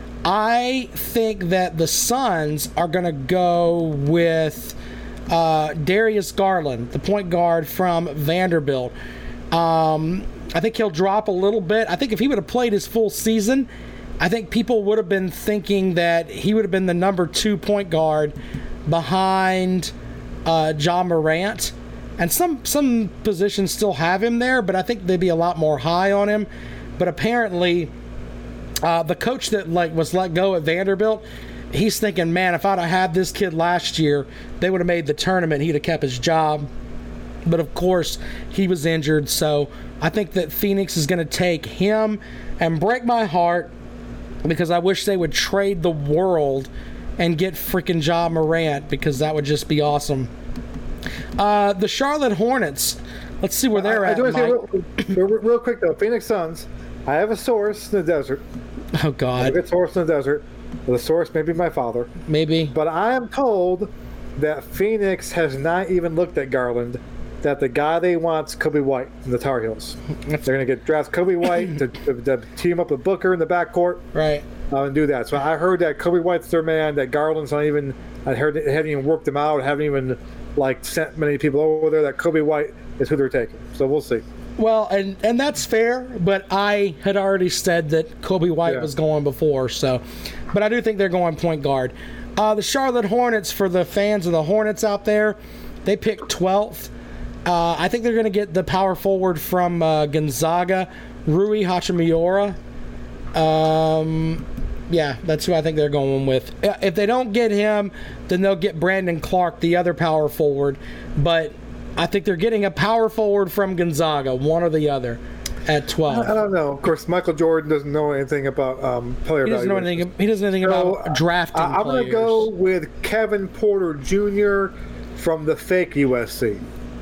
I think that the Suns are going to go with uh, Darius Garland, the point guard from Vanderbilt. Um, I think he'll drop a little bit. I think if he would have played his full season, I think people would have been thinking that he would have been the number two point guard behind uh, Ja Morant. And some some positions still have him there, but I think they'd be a lot more high on him. But apparently, uh, the coach that like was let go at Vanderbilt, he's thinking, man, if I'd have had this kid last year, they would have made the tournament. He'd have kept his job. But of course, he was injured. So I think that Phoenix is going to take him, and break my heart because I wish they would trade the world and get freaking Ja Morant, because that would just be awesome. Uh, the Charlotte Hornets. Let's see where they're I, I at, do want to Mike. say real, real, real quick, though, Phoenix Suns, I have a source in the desert. Oh, I have God. a source in the desert. The source may be my father. Maybe. But I am told that Phoenix has not even looked at Garland, that the guy they want's Kobe White from the Tar Heels. They're going to get draft Kobe White to, to, to team up with Booker in the backcourt Right. uh, and do that. So I heard that Kobe White's their man, that Garland's not even, I heard they haven't even worked them out, haven't even like sent many people over there, that Kobe White is who they're taking. So we'll see. Well, and, and that's fair, but I had already said that Kobe White Yeah. was going before, so. But I do think they're going point guard. Uh, the Charlotte Hornets, for the fans of the Hornets out there, they picked twelfth. Uh, I think they're going to get the power forward from uh, Gonzaga, Rui Hachimura. Um, yeah, that's who I think they're going with. If they don't get him, then they'll get Brandon Clark, the other power forward. But I think they're getting a power forward from Gonzaga, one or the other, at twelve. I don't know. Of course, Michael Jordan doesn't know anything about um, player He doesn't know evaluation. anything. He doesn't know anything So, about drafting I, I'm players. going to go with Kevin Porter Junior from the fake U S C.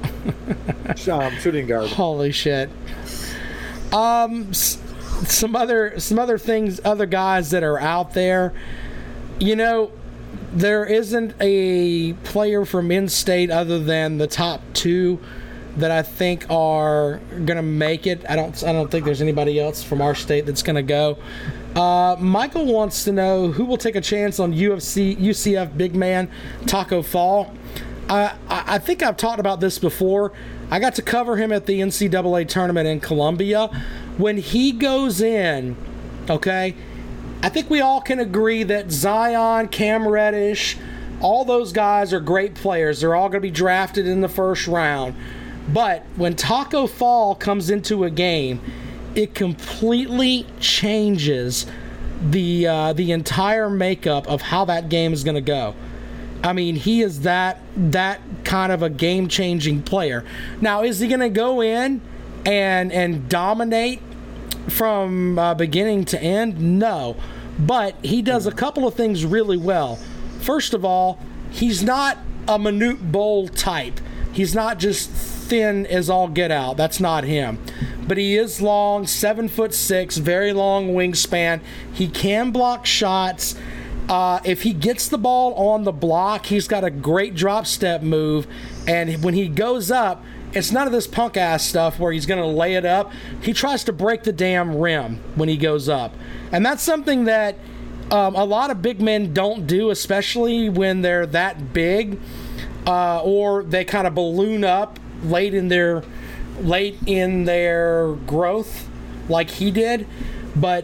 um, shooting guard. Holy shit. Um, s- some other some other things, other guys that are out there. You know, there isn't a player from in-state other than the top two that I think are gonna make it. I don't I don't think there's anybody else from our state that's gonna go. Uh, Michael wants to know who will take a chance on U F C U C F big man Taco Fall. I, I I think I've talked about this before. I got to cover him at the N C double A tournament in Columbia. When he goes in, okay, I think we all can agree that Zion, Cam Reddish, all those guys are great players. They're all going to be drafted in the first round. But when Taco Fall comes into a game, it completely changes the uh, the entire makeup of how that game is going to go. I mean, he is that that kind of a game-changing player. Now, is he going to go in and and dominate from uh, beginning to end? No. But he does a couple of things really well. First of all, he's not a Manute Bol type. He's not just thin as all get out. That's not him. But he is long, seven foot six, very long wingspan. He can block shots. Uh, if he gets the ball on the block, he's got a great drop step move. And when he goes up, it's none of this punk ass stuff where he's going to lay it up. He tries to break the damn rim when he goes up. And that's something that um, a lot of big men don't do, especially when they're that big, uh, or they kind of balloon up late in their late in their growth like he did. But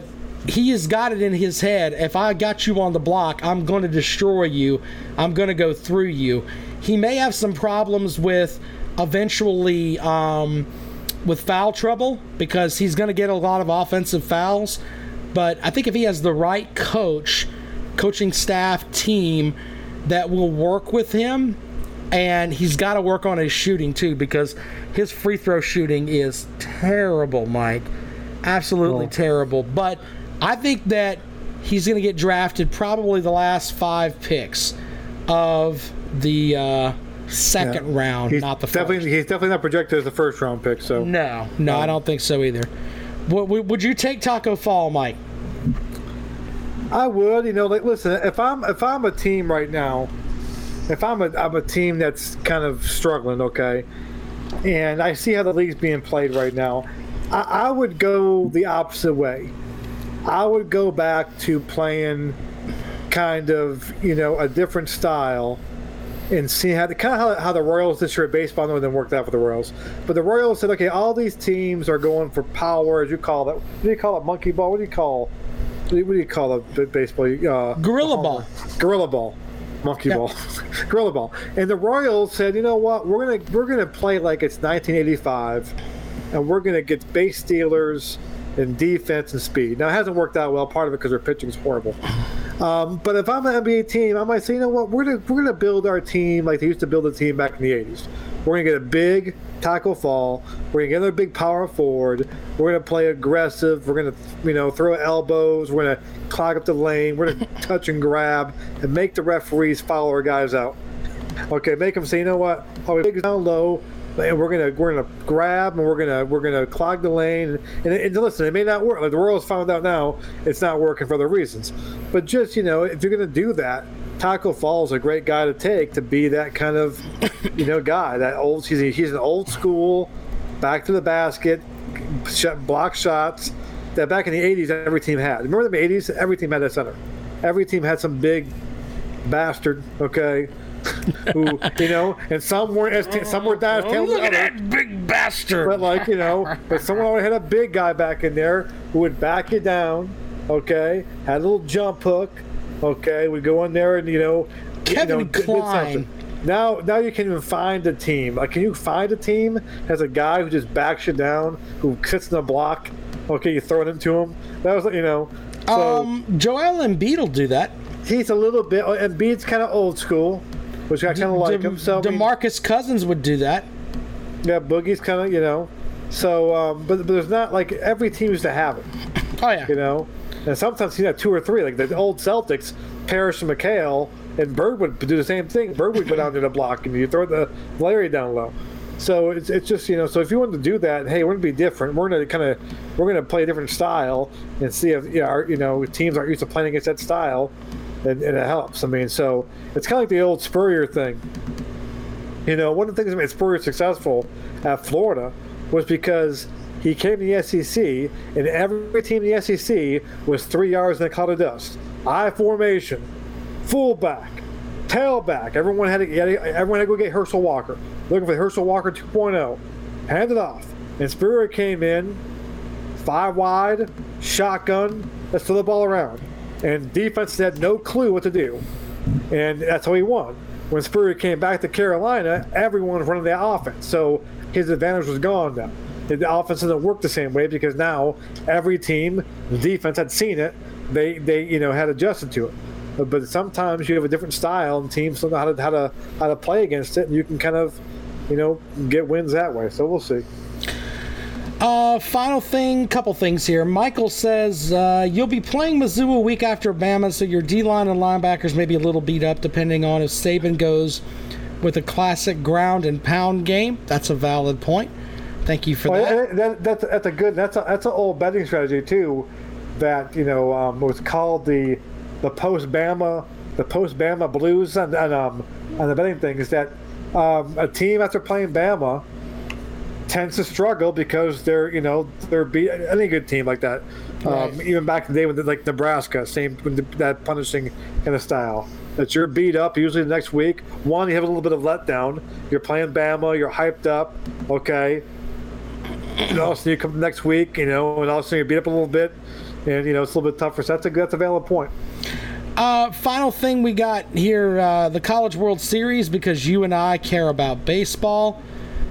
he has got it in his head. If I got you on the block, I'm going to destroy you. I'm going to go through you. He may have some problems with eventually um, with foul trouble because he's going to get a lot of offensive fouls. But I think if he has the right coach, coaching staff, team that will work with him, and he's got to work on his shooting too because his free throw shooting is terrible, Mike. Absolutely oh. terrible. But I think that he's going to get drafted probably the last five picks of the uh, second yeah. round, he's not the definitely, first. He's definitely not projected as a first round pick. So no, no, um, I don't think so either. Would, would you take Taco Fall, Mike? I would. You know, like listen, if I'm if I'm a team right now, if I'm a I'm a team that's kind of struggling, okay, and I see how the league's being played right now, I, I would go the opposite way. I would go back to playing kind of, you know, a different style and see how the kind of how, how the Royals this year at baseball, I know it didn't work out for the Royals, but the Royals said, okay, all these teams are going for power, as you call it. What do you call it? Monkey ball? What do you call? What do you, what do you call it? Baseball? Uh, Gorilla ball. Gorilla ball. Monkey yep. ball. Gorilla ball. And the Royals said, you know what? We're gonna we're gonna play like it's nineteen eighty-five, and we're gonna get base stealers and defense and speed. Now, it hasn't worked out well, part of it because their pitching is horrible. Um, but if I'm an N B A team, I might say, you know what, we're gonna we're gonna build our team like they used to build a team back in the eighties. We're gonna get a big Taco Fall. We're gonna get another big power forward. We're gonna play aggressive. We're gonna, you know, throw elbows. We're gonna clog up the lane. We're gonna touch and grab and make the referees foul our guys out. Okay, make them say, you know what, oh, big down low. And we're gonna we're gonna grab and we're gonna we're gonna clog the lane and, and, and listen, it may not work. Like the Royals found out now, it's not working for other reasons. But just, you know, if you're gonna do that, Taco Fall is a great guy to take to be that kind of, you know, guy. That old he's a, he's an old school, back to the basket, shot, block shots that back in the eighties every team had. Remember the eighties? Every team had that center. Every team had some big bastard. Okay. Who, you know, and some weren't as t- some were not as talented. Look at that big bastard! But like, you know, but someone always had a big guy back in there who would back you down. Okay, had a little jump hook. Okay, would go in there and you know, Kevin you know, Klein. Now, now you can't even find a team. Like, can you find a team as a guy who just backs you down, who sits in the block? Okay, you throw it into him. That was, you know. So, um, Joel Embiid will do that. He's a little bit. Embiid's kind of old school. Which I kind of like De- him. So DeMarcus I mean, Cousins would do that. Yeah, Boogie's kind of, you know. So, um, but, but there's not, like, every team used to have it. Oh, yeah. You know? And sometimes you have two or three. Like the old Celtics, Parrish and McHale, and Bird would do the same thing. Bird would go down to the block, and you throw the Larry down low. So it's it's just, you know, so if you wanted to do that, hey, we're going to be different. We're going to kind of, we're going to play a different style and see if, you know, our, you know, teams aren't used to playing against that style. And, and it helps. I mean, so it's kind of like the old Spurrier thing. You know, one of the things that made Spurrier successful at Florida was because he came to the S E C, and every team in the S E C was three yards in a cloud of dust. I formation, fullback, tailback. Everyone had to, everyone had to go get Herschel Walker, looking for Herschel Walker two point oh. Hand it off, and Spurrier came in, five wide, shotgun. Let's throw the ball around. And defense had no clue what to do. And that's how he won. When Spurrier came back to Carolina, everyone was running the offense. So his advantage was gone now. The offense doesn't work the same way because now every team, the defense had seen it. They, they you know, had adjusted to it. But, but sometimes you have a different style and teams don't know how to, how to, how to play against it. And you can kind of, you know, get wins that way. So we'll see. Uh, final thing, couple things here. Michael says uh, you'll be playing Mizzou a week after Bama, so your D-line and linebackers may be a little beat up depending on if Saban goes with a classic ground and pound game. That's a valid point. Thank you for well, that. that that's, that's a good, that's a, that's an old betting strategy too, that, you know, um, was called the the post-Bama, the post-Bama blues and, and, um, and the betting thing is that um, a team after playing Bama tends to struggle because they're, you know, they're beat any good team like that. Right. Um, even back in the day with like Nebraska, same with the, that punishing kind of style. That you're beat up usually the next week. One, you have a little bit of letdown. You're playing Bama, you're hyped up, okay. And also you come next week, you know, and also you beat up a little bit, and you know it's a little bit tougher. So that's a that's a valid point. Uh, final thing we got here, uh, the College World Series, because you and I care about baseball.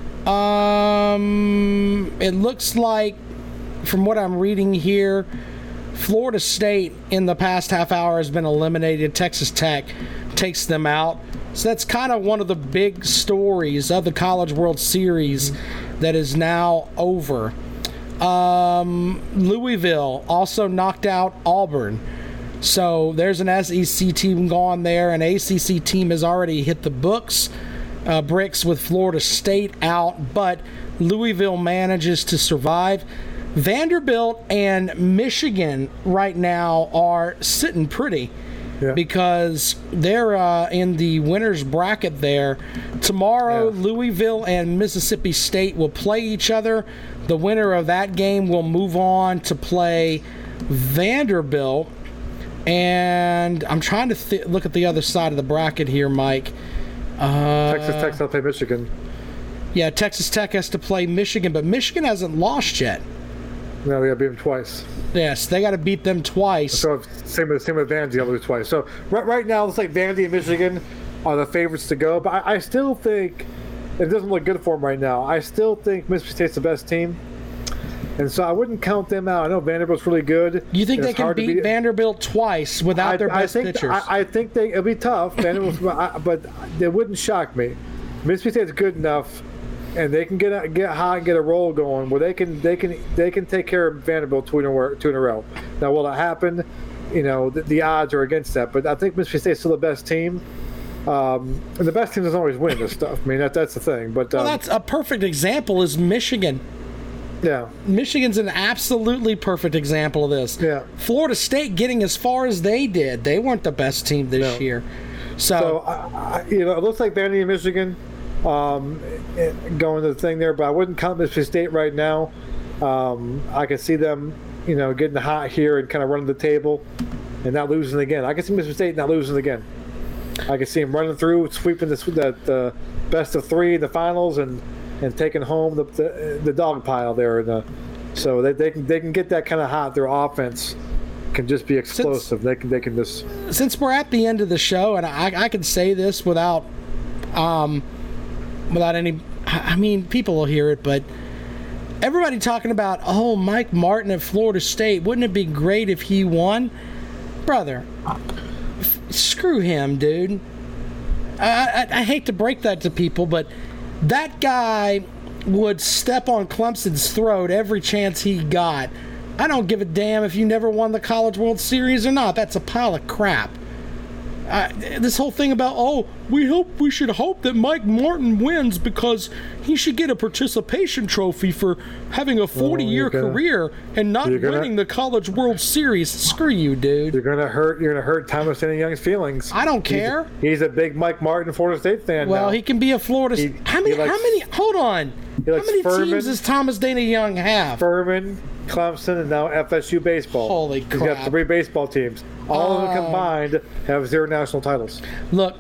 Um, it looks like, from what I'm reading here, Florida State in the past half hour has been eliminated. Texas Tech takes them out. So that's kind of one of the big stories of the College World Series that is now over. Um, Louisville also knocked out Auburn. So there's an S E C team gone there. An A C C team has already hit the books, uh, bricks with Florida State out, but Louisville manages to survive. Vanderbilt and Michigan right now are sitting pretty yeah. because they're uh, in the winner's bracket there. Tomorrow, yeah. Louisville and Mississippi State will play each other. The winner of that game will move on to play Vanderbilt. And I'm trying to th- look at the other side of the bracket here, Mike. Uh, Texas Tech will play Michigan. Yeah, Texas Tech has to play Michigan, but Michigan hasn't lost yet. No, we got to beat them twice. Yes, they got to beat them twice. So same with same with Vandy, they'll lose twice. So right right now, it's like Vandy and Michigan are the favorites to go. But I, I still think it doesn't look good for them right now. I still think Mississippi State's the best team. And so I wouldn't count them out. I know Vanderbilt's really good. You think they can beat, beat Vanderbilt twice without I, their best I think, pitchers? I, I think they it'll be tough, Vanderbilt, but it wouldn't shock me. Mississippi State's good enough, and they can get a, get hot and get a roll going where they can they can they can take care of Vanderbilt two in a, two in a row. Now, will it happen? You know, the, the odds are against that, but I think Mississippi State's still the best team. Um, and the best team doesn't always win this stuff. I mean, that that's the thing. But um, well, that's a perfect example is Michigan. Yeah. Michigan's an absolutely perfect example of this. Yeah. Florida State getting as far as they did. They weren't the best team this no. year. So, so I, I, you know, it looks like Vandy and Michigan um, going to the thing there, but I wouldn't count Mississippi State right now. Um, I can see them, you know, getting hot here and kind of running the table and not losing again. I can see Mississippi State not losing again. I can see them running through, sweeping the, the, the best of three in the finals and and taking home the the, the dog pile there. And the, so they, they can they can get that kind of hot. Their offense can just be explosive. Since, they can they can just. Since we're at the end of the show, and I I can say this without, um, without any. I mean, people will hear it, but everybody talking about oh Mike Martin at Florida State. Wouldn't it be great if he won, brother? F- screw him, dude. I, I I hate to break that to people, but. That guy would step on Clemson's throat every chance he got. I don't give a damn if you never won the College World Series or not. That's a pile of crap. Uh, this whole thing about, oh, we hope we should hope that Mike Martin wins because he should get a participation trophy for having a forty-year oh, career and not gonna, winning the College World Series. Screw you, dude. You're gonna hurt. You're gonna hurt Thomas Stanley Young's feelings. I don't care. He's, he's a big Mike Martin Florida State fan. Well, now. he can be a Florida. He, how many? likes, how many? Hold on. How many Furman, teams does Thomas Dana Young have? Furman, Clemson, and now F S U baseball. Holy crap! He's got three baseball teams. All uh, of them combined have zero national titles. Look.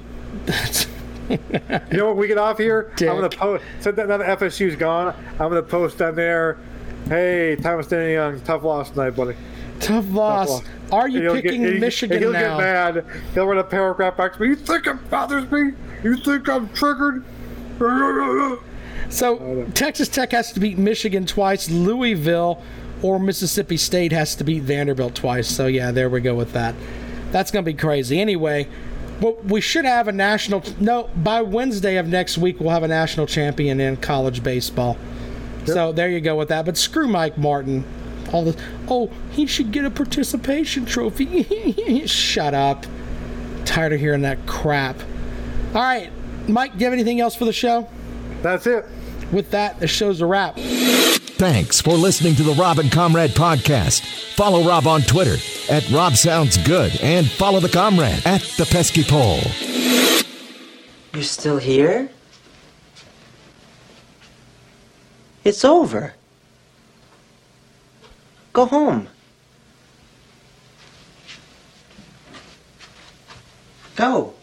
You know what? We get off here. Dick. I'm gonna post. So now that F S U's gone, I'm gonna post on there. Hey, Thomas Stanley Young, tough loss tonight, buddy. Tough loss. Tough loss. Are you he'll picking get, Michigan he'll now? He'll get mad. He'll run a paragraph back to me. You think it bothers me? You think I'm triggered? So Texas Tech has to beat Michigan twice. Louisville or Mississippi State has to beat Vanderbilt twice. So yeah, there we go with that. That's gonna be crazy. Anyway. Well, we should have a national. No, by Wednesday of next week, we'll have a national champion in college baseball. Yep. So there you go with that. But screw Mike Martin. All this. Oh, he should get a participation trophy. Shut up. Tired of hearing that crap. All right, Mike. Do you have anything else for the show? That's it. With that, the show's a wrap. Thanks for listening to the Rob and Comrade podcast. Follow Rob on Twitter at Rob Sounds Good and follow the Comrade at the Pesky Pole. You're still here? It's over. Go home. Go.